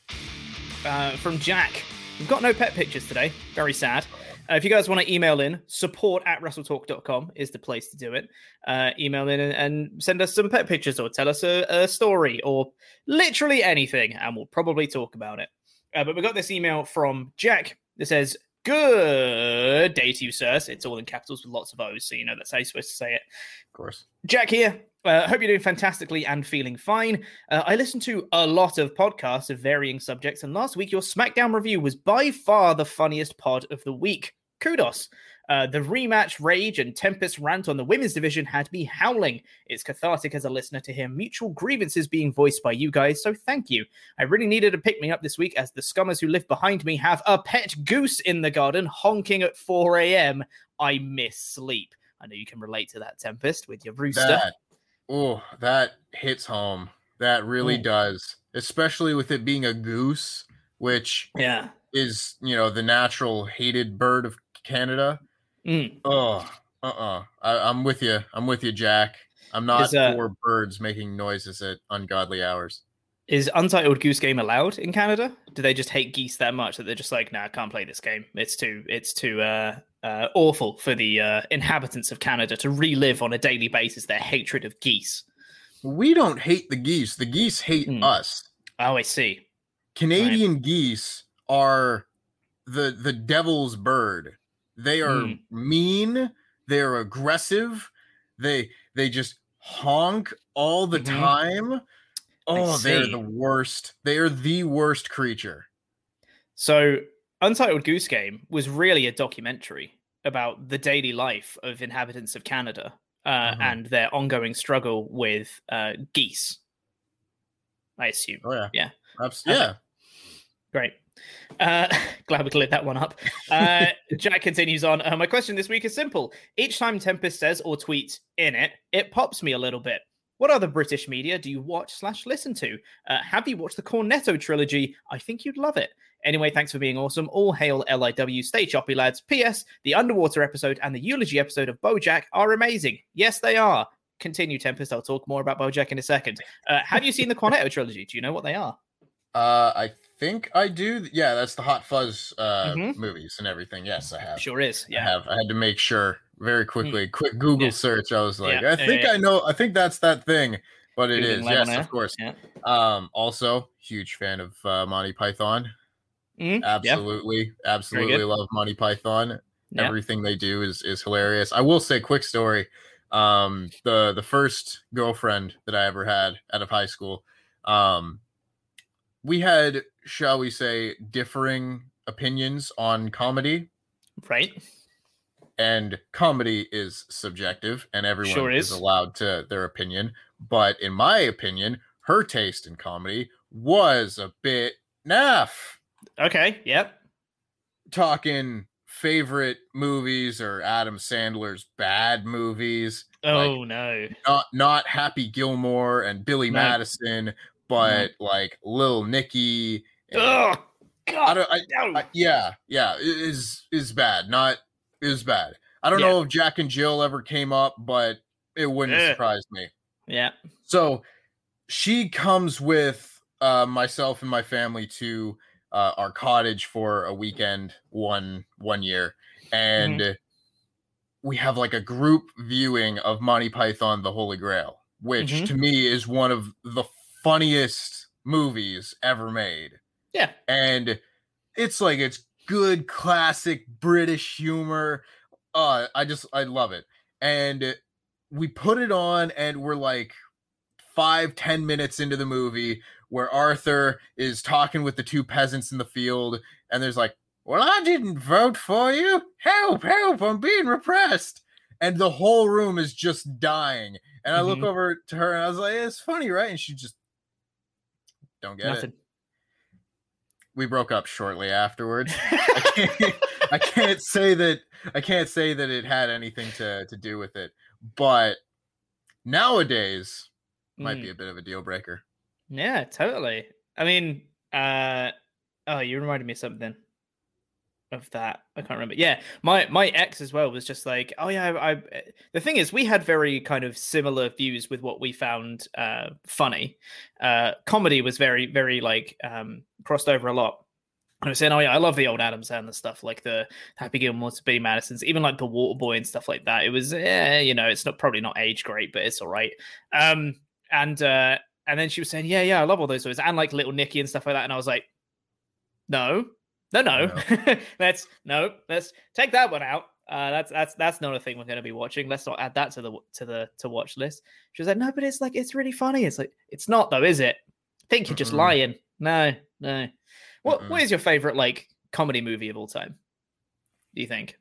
uh, from Jack. We've got no pet pictures today. Very sad. Uh, if you guys want to email in, support at wrestletalk dot com is the place to do it. Uh, email in and, and send us some pet pictures or tell us a, a story or literally anything, and we'll probably talk about it. Uh, but we got this email from Jack that says, good day to you, sirs. It's all in capitals with lots of O's, so you know that's how you're supposed to say it. Of course. Jack here. Uh, hope you're doing fantastically and feeling fine. Uh, I listened to a lot of podcasts of varying subjects, and last week your SmackDown review was by far the funniest pod of the week. Kudos. Uh, the rematch rage and Tempest rant on the women's division had me howling. It's cathartic as a listener to hear mutual grievances being voiced by you guys, so thank you. I really needed to pick me up this week as the scummers who live behind me have a pet goose in the garden honking at four a.m. I miss sleep. I know you can relate to that, Tempest, with your rooster. That, oh, that hits home. That really oh. does, especially with it being a goose, which yeah. is, you know, the natural hated bird of Canada. Mm. Oh, uh-uh. I, I'm with you. I'm with you, Jack. I'm not is, uh, for birds making noises at ungodly hours. Is Untitled Goose Game allowed in Canada? Do they just hate geese that much that they're just like, nah, I can't play this game. It's too, it's too uh, uh, awful for the uh, inhabitants of Canada to relive on a daily basis their hatred of geese. We don't hate the geese. The geese hate mm. us. Oh, I see. Canadian right. geese are the the devil's bird. They are mm. mean. They're aggressive. They they just honk all the mm-hmm. time. Oh, they're the worst. They are the worst creature. So, Untitled Goose Game was really a documentary about the daily life of inhabitants of Canada uh, mm-hmm. and their ongoing struggle with uh, geese. I assume. Oh yeah, yeah, Absolutely. Okay. Yeah. Great. Uh, glad we cleared that one up. Uh, Jack continues on. Uh, my question this week is simple. Each time Tempest says or tweets in it, it pops me a little bit. What other British media do you watch slash listen to? Uh, have you watched the Cornetto trilogy? I think you'd love it. Anyway, thanks for being awesome. All hail L I W. Stay choppy, lads. P S. The underwater episode and the eulogy episode of BoJack are amazing. Yes, they are. continue, Tempest. I'll talk more about BoJack in a second. Uh, have you seen the Cornetto trilogy? Do you know what they are? Uh, I think I do. Yeah, that's the Hot Fuzz uh, mm-hmm. movies and everything. Yes, I have. Sure is. Yeah, I have. I had to make sure very quickly. Mm. Quick Google yeah. search. I was like, yeah. I think yeah, yeah. I know. I think that's that thing. But it is. Yes, of course. Yeah. Um, also, huge fan of uh, Monty Python. Mm-hmm. Absolutely, yeah. absolutely love Monty Python. Yeah. Everything they do is is hilarious. I will say, quick story. Um, the the first girlfriend that I ever had out of high school, um, we had, shall we say, differing opinions on comedy. Right. And comedy is subjective, and everyone sure is. is allowed to their opinion. But in my opinion, her taste in comedy was a bit naff. Okay, yep. Talking favorite movies or Adam Sandler's bad movies. Oh, like, no. Not not Happy Gilmore and Billy no. Madison, but no. like Lil Nicky. Oh, God. I don't, I, no. I, yeah, yeah, it is is bad. Not is bad. I don't yeah. know if Jack and Jill ever came up, but it wouldn't yeah. surprise me. Yeah. So she comes with uh, myself and my family to uh, our cottage for a weekend one one year, and mm-hmm. we have like a group viewing of Monty Python: The Holy Grail, which mm-hmm. to me is one of the funniest movies ever made. Yeah, and it's like it's good classic British humor. Uh, I just I love it, and we put it on, and we're like five, ten minutes into the movie where Arthur is talking with the two peasants in the field, and there's like, well, I didn't vote for you. Help, help, I'm being repressed. And the whole room is just dying. And I mm-hmm. look over to her, and I was like, it's funny, right? And she just don't get Nothing. it. We broke up shortly afterwards. I, can't, I can't say that I can't say that it had anything to, to do with it. But nowadays might mm. be a bit of a deal breaker. Yeah, totally. I mean, uh, oh, you reminded me of something of that. I can't remember. Yeah, my my ex as well was just like, oh yeah, I, I. The thing is, we had very kind of similar views with what we found uh, funny. Uh, comedy was very, very like um, crossed over a lot. I was saying, oh yeah, I love the old Adam Sandler stuff, like the Happy Gilmore, Billy Madison's, even like the Waterboy and stuff like that. It was, eh, you know, it's not probably not age great, but it's all right. Um, and uh, and then she was saying, yeah, yeah, I love all those stories, and like Little Nicky and stuff like that. And I was like, no, no, no, no. let's no, let's take that one out. Uh, that's that's that's not a thing we're going to be watching. Let's not add that to the to the to watch list. She was like, no, but it's like it's really funny. It's like it's not though, is it? I think you're just mm-hmm. lying. No, no. What Mm-mm. what is your favorite like comedy movie of all time? Do you think?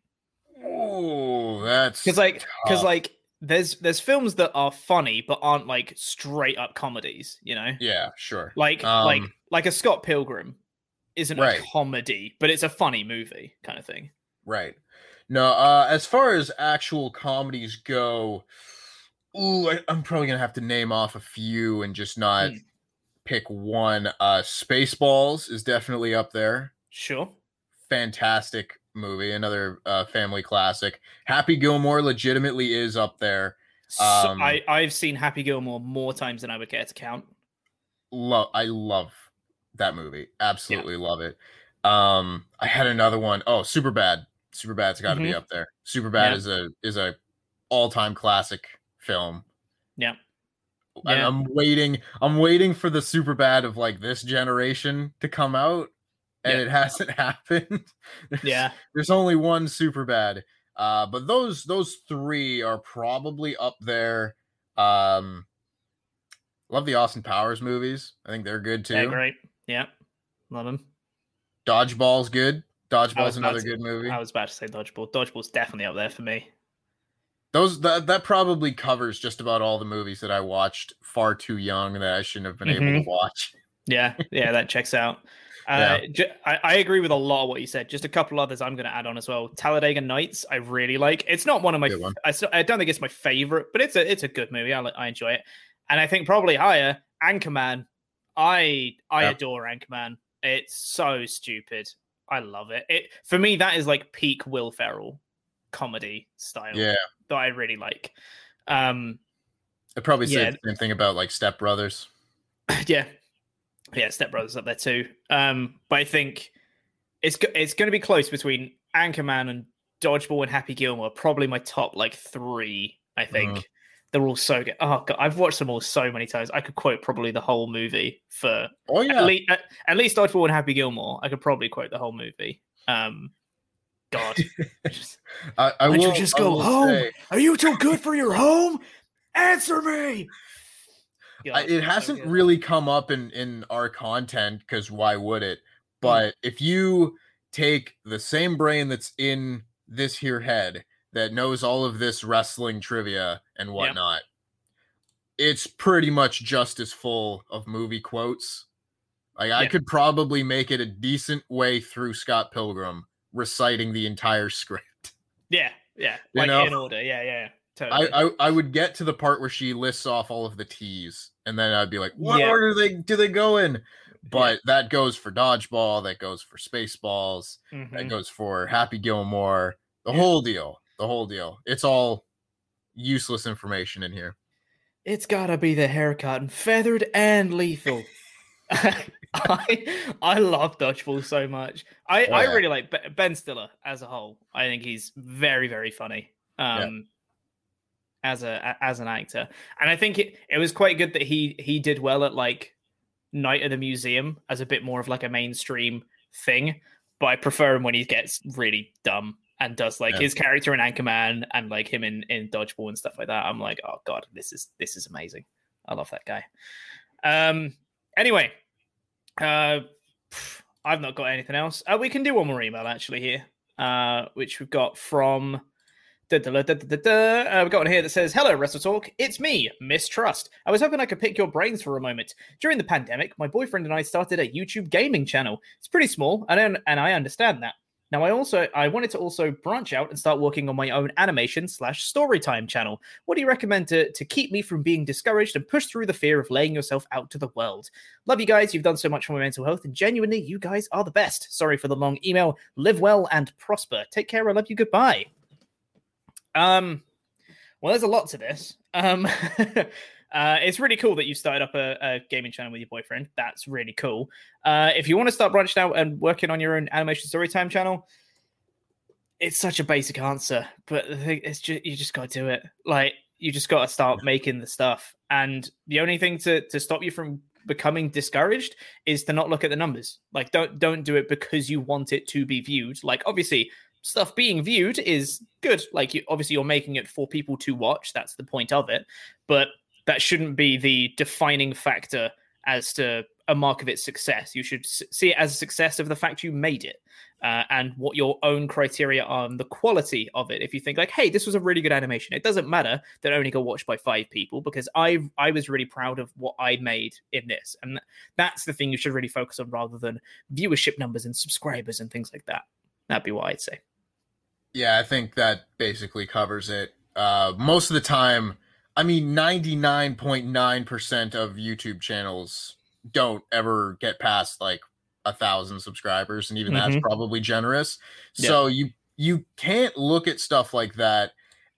Oh, that's because like because like there's there's films that are funny but aren't like straight up comedies, you know? Yeah, sure. Like um, like like a Scott Pilgrim isn't right. a comedy, but it's a funny movie kind of thing. Right. No, uh, as far as actual comedies go, ooh, I, I'm probably gonna have to name off a few and just not. Mm. Pick one. Uh, Spaceballs is definitely up there. Sure. Fantastic movie. Another uh, family classic. Happy Gilmore legitimately is up there. Um, so I, I've seen Happy Gilmore more times than I would care to count. Love. I love that movie. Absolutely yeah. love it. Um, I had another one. Oh, Superbad. Superbad's got to mm-hmm. be up there. Superbad yeah. is a is a all time classic film. Yeah. Yeah. I'm waiting. I'm waiting for the Superbad of like this generation to come out, and yeah. it hasn't happened. there's, yeah, there's only one Superbad. Uh, but those those three are probably up there. Um, love the Austin Powers movies. I think they're good too. Yeah, great. Yeah, love them. Dodgeball's good. Dodgeball's another good movie. I was about to say Dodgeball. Dodgeball's definitely up there for me. Those that that probably covers just about all the movies that I watched far too young that I shouldn't have been mm-hmm. able to watch. Yeah, yeah, that checks out. Uh, yeah. I, I agree with a lot of what you said. Just a couple others I'm going to add on as well. Talladega Nights, I really like. It's not one of my. One. I, I don't think it's my favorite, but it's a it's a good movie. I I enjoy it, and I think probably higher Anchorman. I I yeah. adore Anchorman. It's so stupid. I love it. It for me that is like peak Will Ferrell comedy style. Yeah. That I really like. Um, I'd probably say Yeah. the same thing about like Step Brothers. Yeah, yeah, Step Brothers up there too. Um, but I think it's go- it's going to be close between Anchorman and Dodgeball and Happy Gilmore. Probably my top like three. I think Mhm. they're all so good. Oh god, I've watched them all so many times. I could quote probably the whole movie for. Oh yeah, At, le- at, at least Dodgeball and Happy Gilmore. I could probably quote the whole movie. Um, God, just, I, I why don't will you just I go will home? say, Are you too good for your home? Answer me. God, I, it so hasn't good. really come up in in our content because why would it? But if you take the same brain that's in this here head that knows all of this wrestling trivia and whatnot, it's pretty much just as full of movie quotes. Like I Yeah. could probably make it a decent way through Scott Pilgrim reciting the entire script. Yeah, yeah, You like know? in order. Yeah, yeah, totally. I, I I would get to the part where she lists off all of the T's, and then I'd be like, "What Yeah. order they do they go in?" But that goes for Dodgeball, that goes for Spaceballs, that Mhm. goes for Happy Gilmore, the Yeah. whole deal, the whole deal. It's all useless information in here. It's gotta be the haircut and feathered and lethal. I I love Dodgeball so much. I, Oh, I yeah. really like Be- Ben Stiller as a whole. I think he's very very funny. Um, as a a- as an actor, and I think it, it was quite good that he he did well at like Night at the Museum as a bit more of like a mainstream thing. But I prefer him when he gets really dumb and does like Yeah. his character in Anchorman and like him in in Dodgeball and stuff like that. I'm like, oh god, this is this is amazing. I love that guy. Um. Anyway, uh, pff, I've not got anything else. Uh, we can do one more email actually here, uh, which we've got from. Da, da, da, da, da, da. Uh, we've got one here that says, "Hello, Wrestle Talk. It's me, Mistrust. I was hoping I could pick your brains for a moment. During the pandemic, my boyfriend and I started a YouTube gaming channel. It's pretty small, and I, and I understand that. Now, I also I wanted to also branch out and start working on my own animation slash story time channel. What do you recommend to, to keep me from being discouraged and push through the fear of laying yourself out to the world? Love you guys. You've done so much for my mental health, and genuinely, you guys are the best. Sorry for the long email. Live well and prosper. Take care. I love you. Goodbye." Um, well, there's a lot to this. Um, uh, it's really cool that you started up a, a gaming channel with your boyfriend. That's really cool. Uh, if you want to start branching out and working on your own animation storytime channel, it's such a basic answer, but the thing is, just you just got to do it. Like you just got to start making the stuff, and the only thing to to stop you from becoming discouraged is to not look at the numbers. Like don't don't do it because you want it to be viewed. Like obviously stuff being viewed is good. Like you, obviously you're making it for people to watch. That's the point of it. But that shouldn't be the defining factor as to a mark of its success. You should s- see it as a success of the fact you made it uh, and what your own criteria are on the quality of it. If you think like, hey, this was a really good animation, it doesn't matter that it only got watched by five people because I I was really proud of what I made in this. And that's the thing you should really focus on rather than viewership numbers and subscribers and things like that. That'd be what I'd say. Yeah, I think that basically covers it. Uh, most of the time, I mean, ninety-nine point nine percent of YouTube channels don't ever get past like a thousand subscribers, and even Mhm. that's probably generous. So you you can't look at stuff like that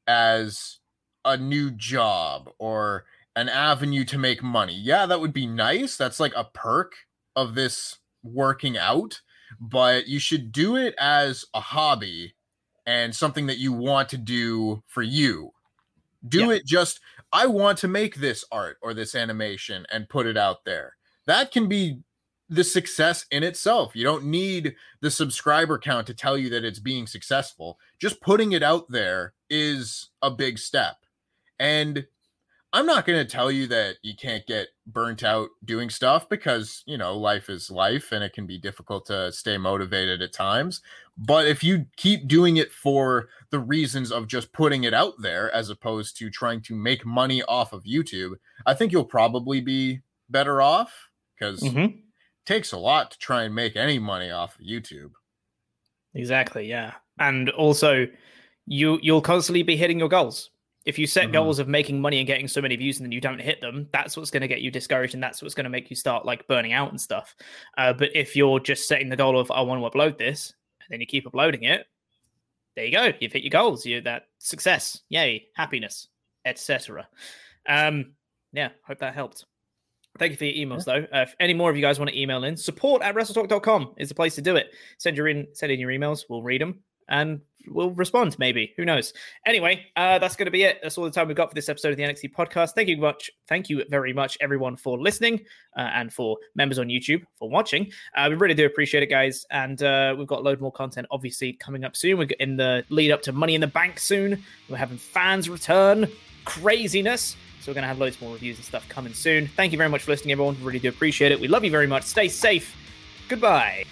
as a new job or an avenue to make money. Yeah, that would be nice. That's like a perk of this working out, but you should do it as a hobby and something that you want to do for you. Do Yeah. it just, I want to make this art or this animation and put it out there. That can be the success in itself. You don't need the subscriber count to tell you that it's being successful. Just putting it out there is a big step. And I'm not going to tell you that you can't get burnt out doing stuff because, you know, life is life and it can be difficult to stay motivated at times. But if you keep doing it for the reasons of just putting it out there as opposed to trying to make money off of YouTube, I think you'll probably be better off because Mhm. it takes a lot to try and make any money off of YouTube. Exactly, yeah. And also, you, you'll constantly be hitting your goals. If you set Mhm. goals of making money and getting so many views and then you don't hit them, that's what's going to get you discouraged and that's what's going to make you start like burning out and stuff. Uh, but if you're just setting the goal of, I want to upload this, and then you keep uploading it, there you go. You've hit your goals. You that success. Yay, happiness, et cetera. Um, yeah, hope that helped. Thank you for your emails, though. Uh, if any more of you guys want to email in, support at wrestletalk dot com is the place to do it. Send your in, send in your emails. We'll read them and we'll respond, maybe. Who knows? Anyway, uh, that's going to be it. That's all the time we've got for this episode of the N X T podcast. Thank you much. Thank you very much, everyone, for listening uh, and for members on YouTube for watching. Uh, we really do appreciate it, guys. And uh, we've got a load more content, obviously, coming up soon. We're in the lead up to Money in the Bank soon. We're having fans return. Craziness. So we're going to have loads more reviews and stuff coming soon. Thank you very much for listening, everyone. We really do appreciate it. We love you very much. Stay safe. Goodbye.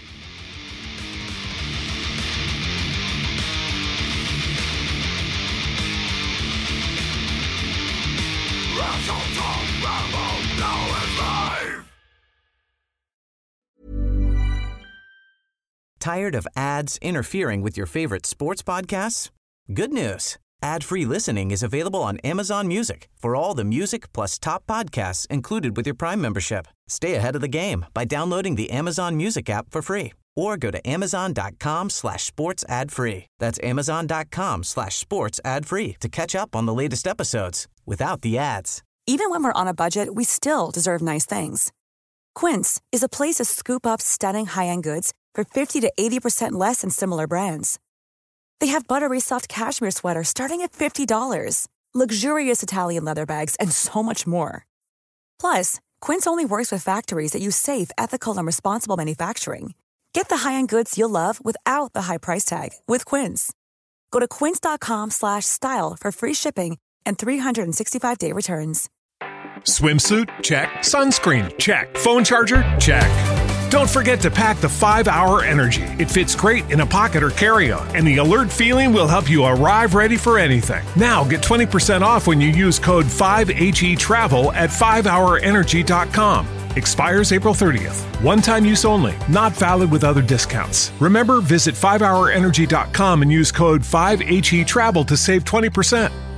Tired of ads interfering with your favorite sports podcasts? Good news. Ad-free listening is available on Amazon Music for all the music plus top podcasts included with your Prime membership. Stay ahead of the game by downloading the Amazon Music app for free or go to amazon.com slash sports ad free. That's amazon.com slash sports ad free to catch up on the latest episodes without the ads. Even when we're on a budget, we still deserve nice things. Quince is a place to scoop up stunning high-end goods for fifty to eighty percent less than similar brands. They have buttery soft cashmere sweaters starting at fifty dollars, luxurious Italian leather bags, and so much more. Plus, Quince only works with factories that use safe, ethical, and responsible manufacturing. Get the high-end goods you'll love without the high price tag with Quince. Go to quince.com slash style for free shipping and three sixty-five day returns. Swimsuit? Check. Sunscreen? Check. Phone charger? Check. Don't forget to pack the five hour Energy. It fits great in a pocket or carry-on, and the alert feeling will help you arrive ready for anything. Now get twenty percent off when you use code five H E travel at five hour energy dot com. Expires April thirtieth. One-time use only. Not valid with other discounts. Remember, visit five hour energy dot com and use code five H E travel to save twenty percent.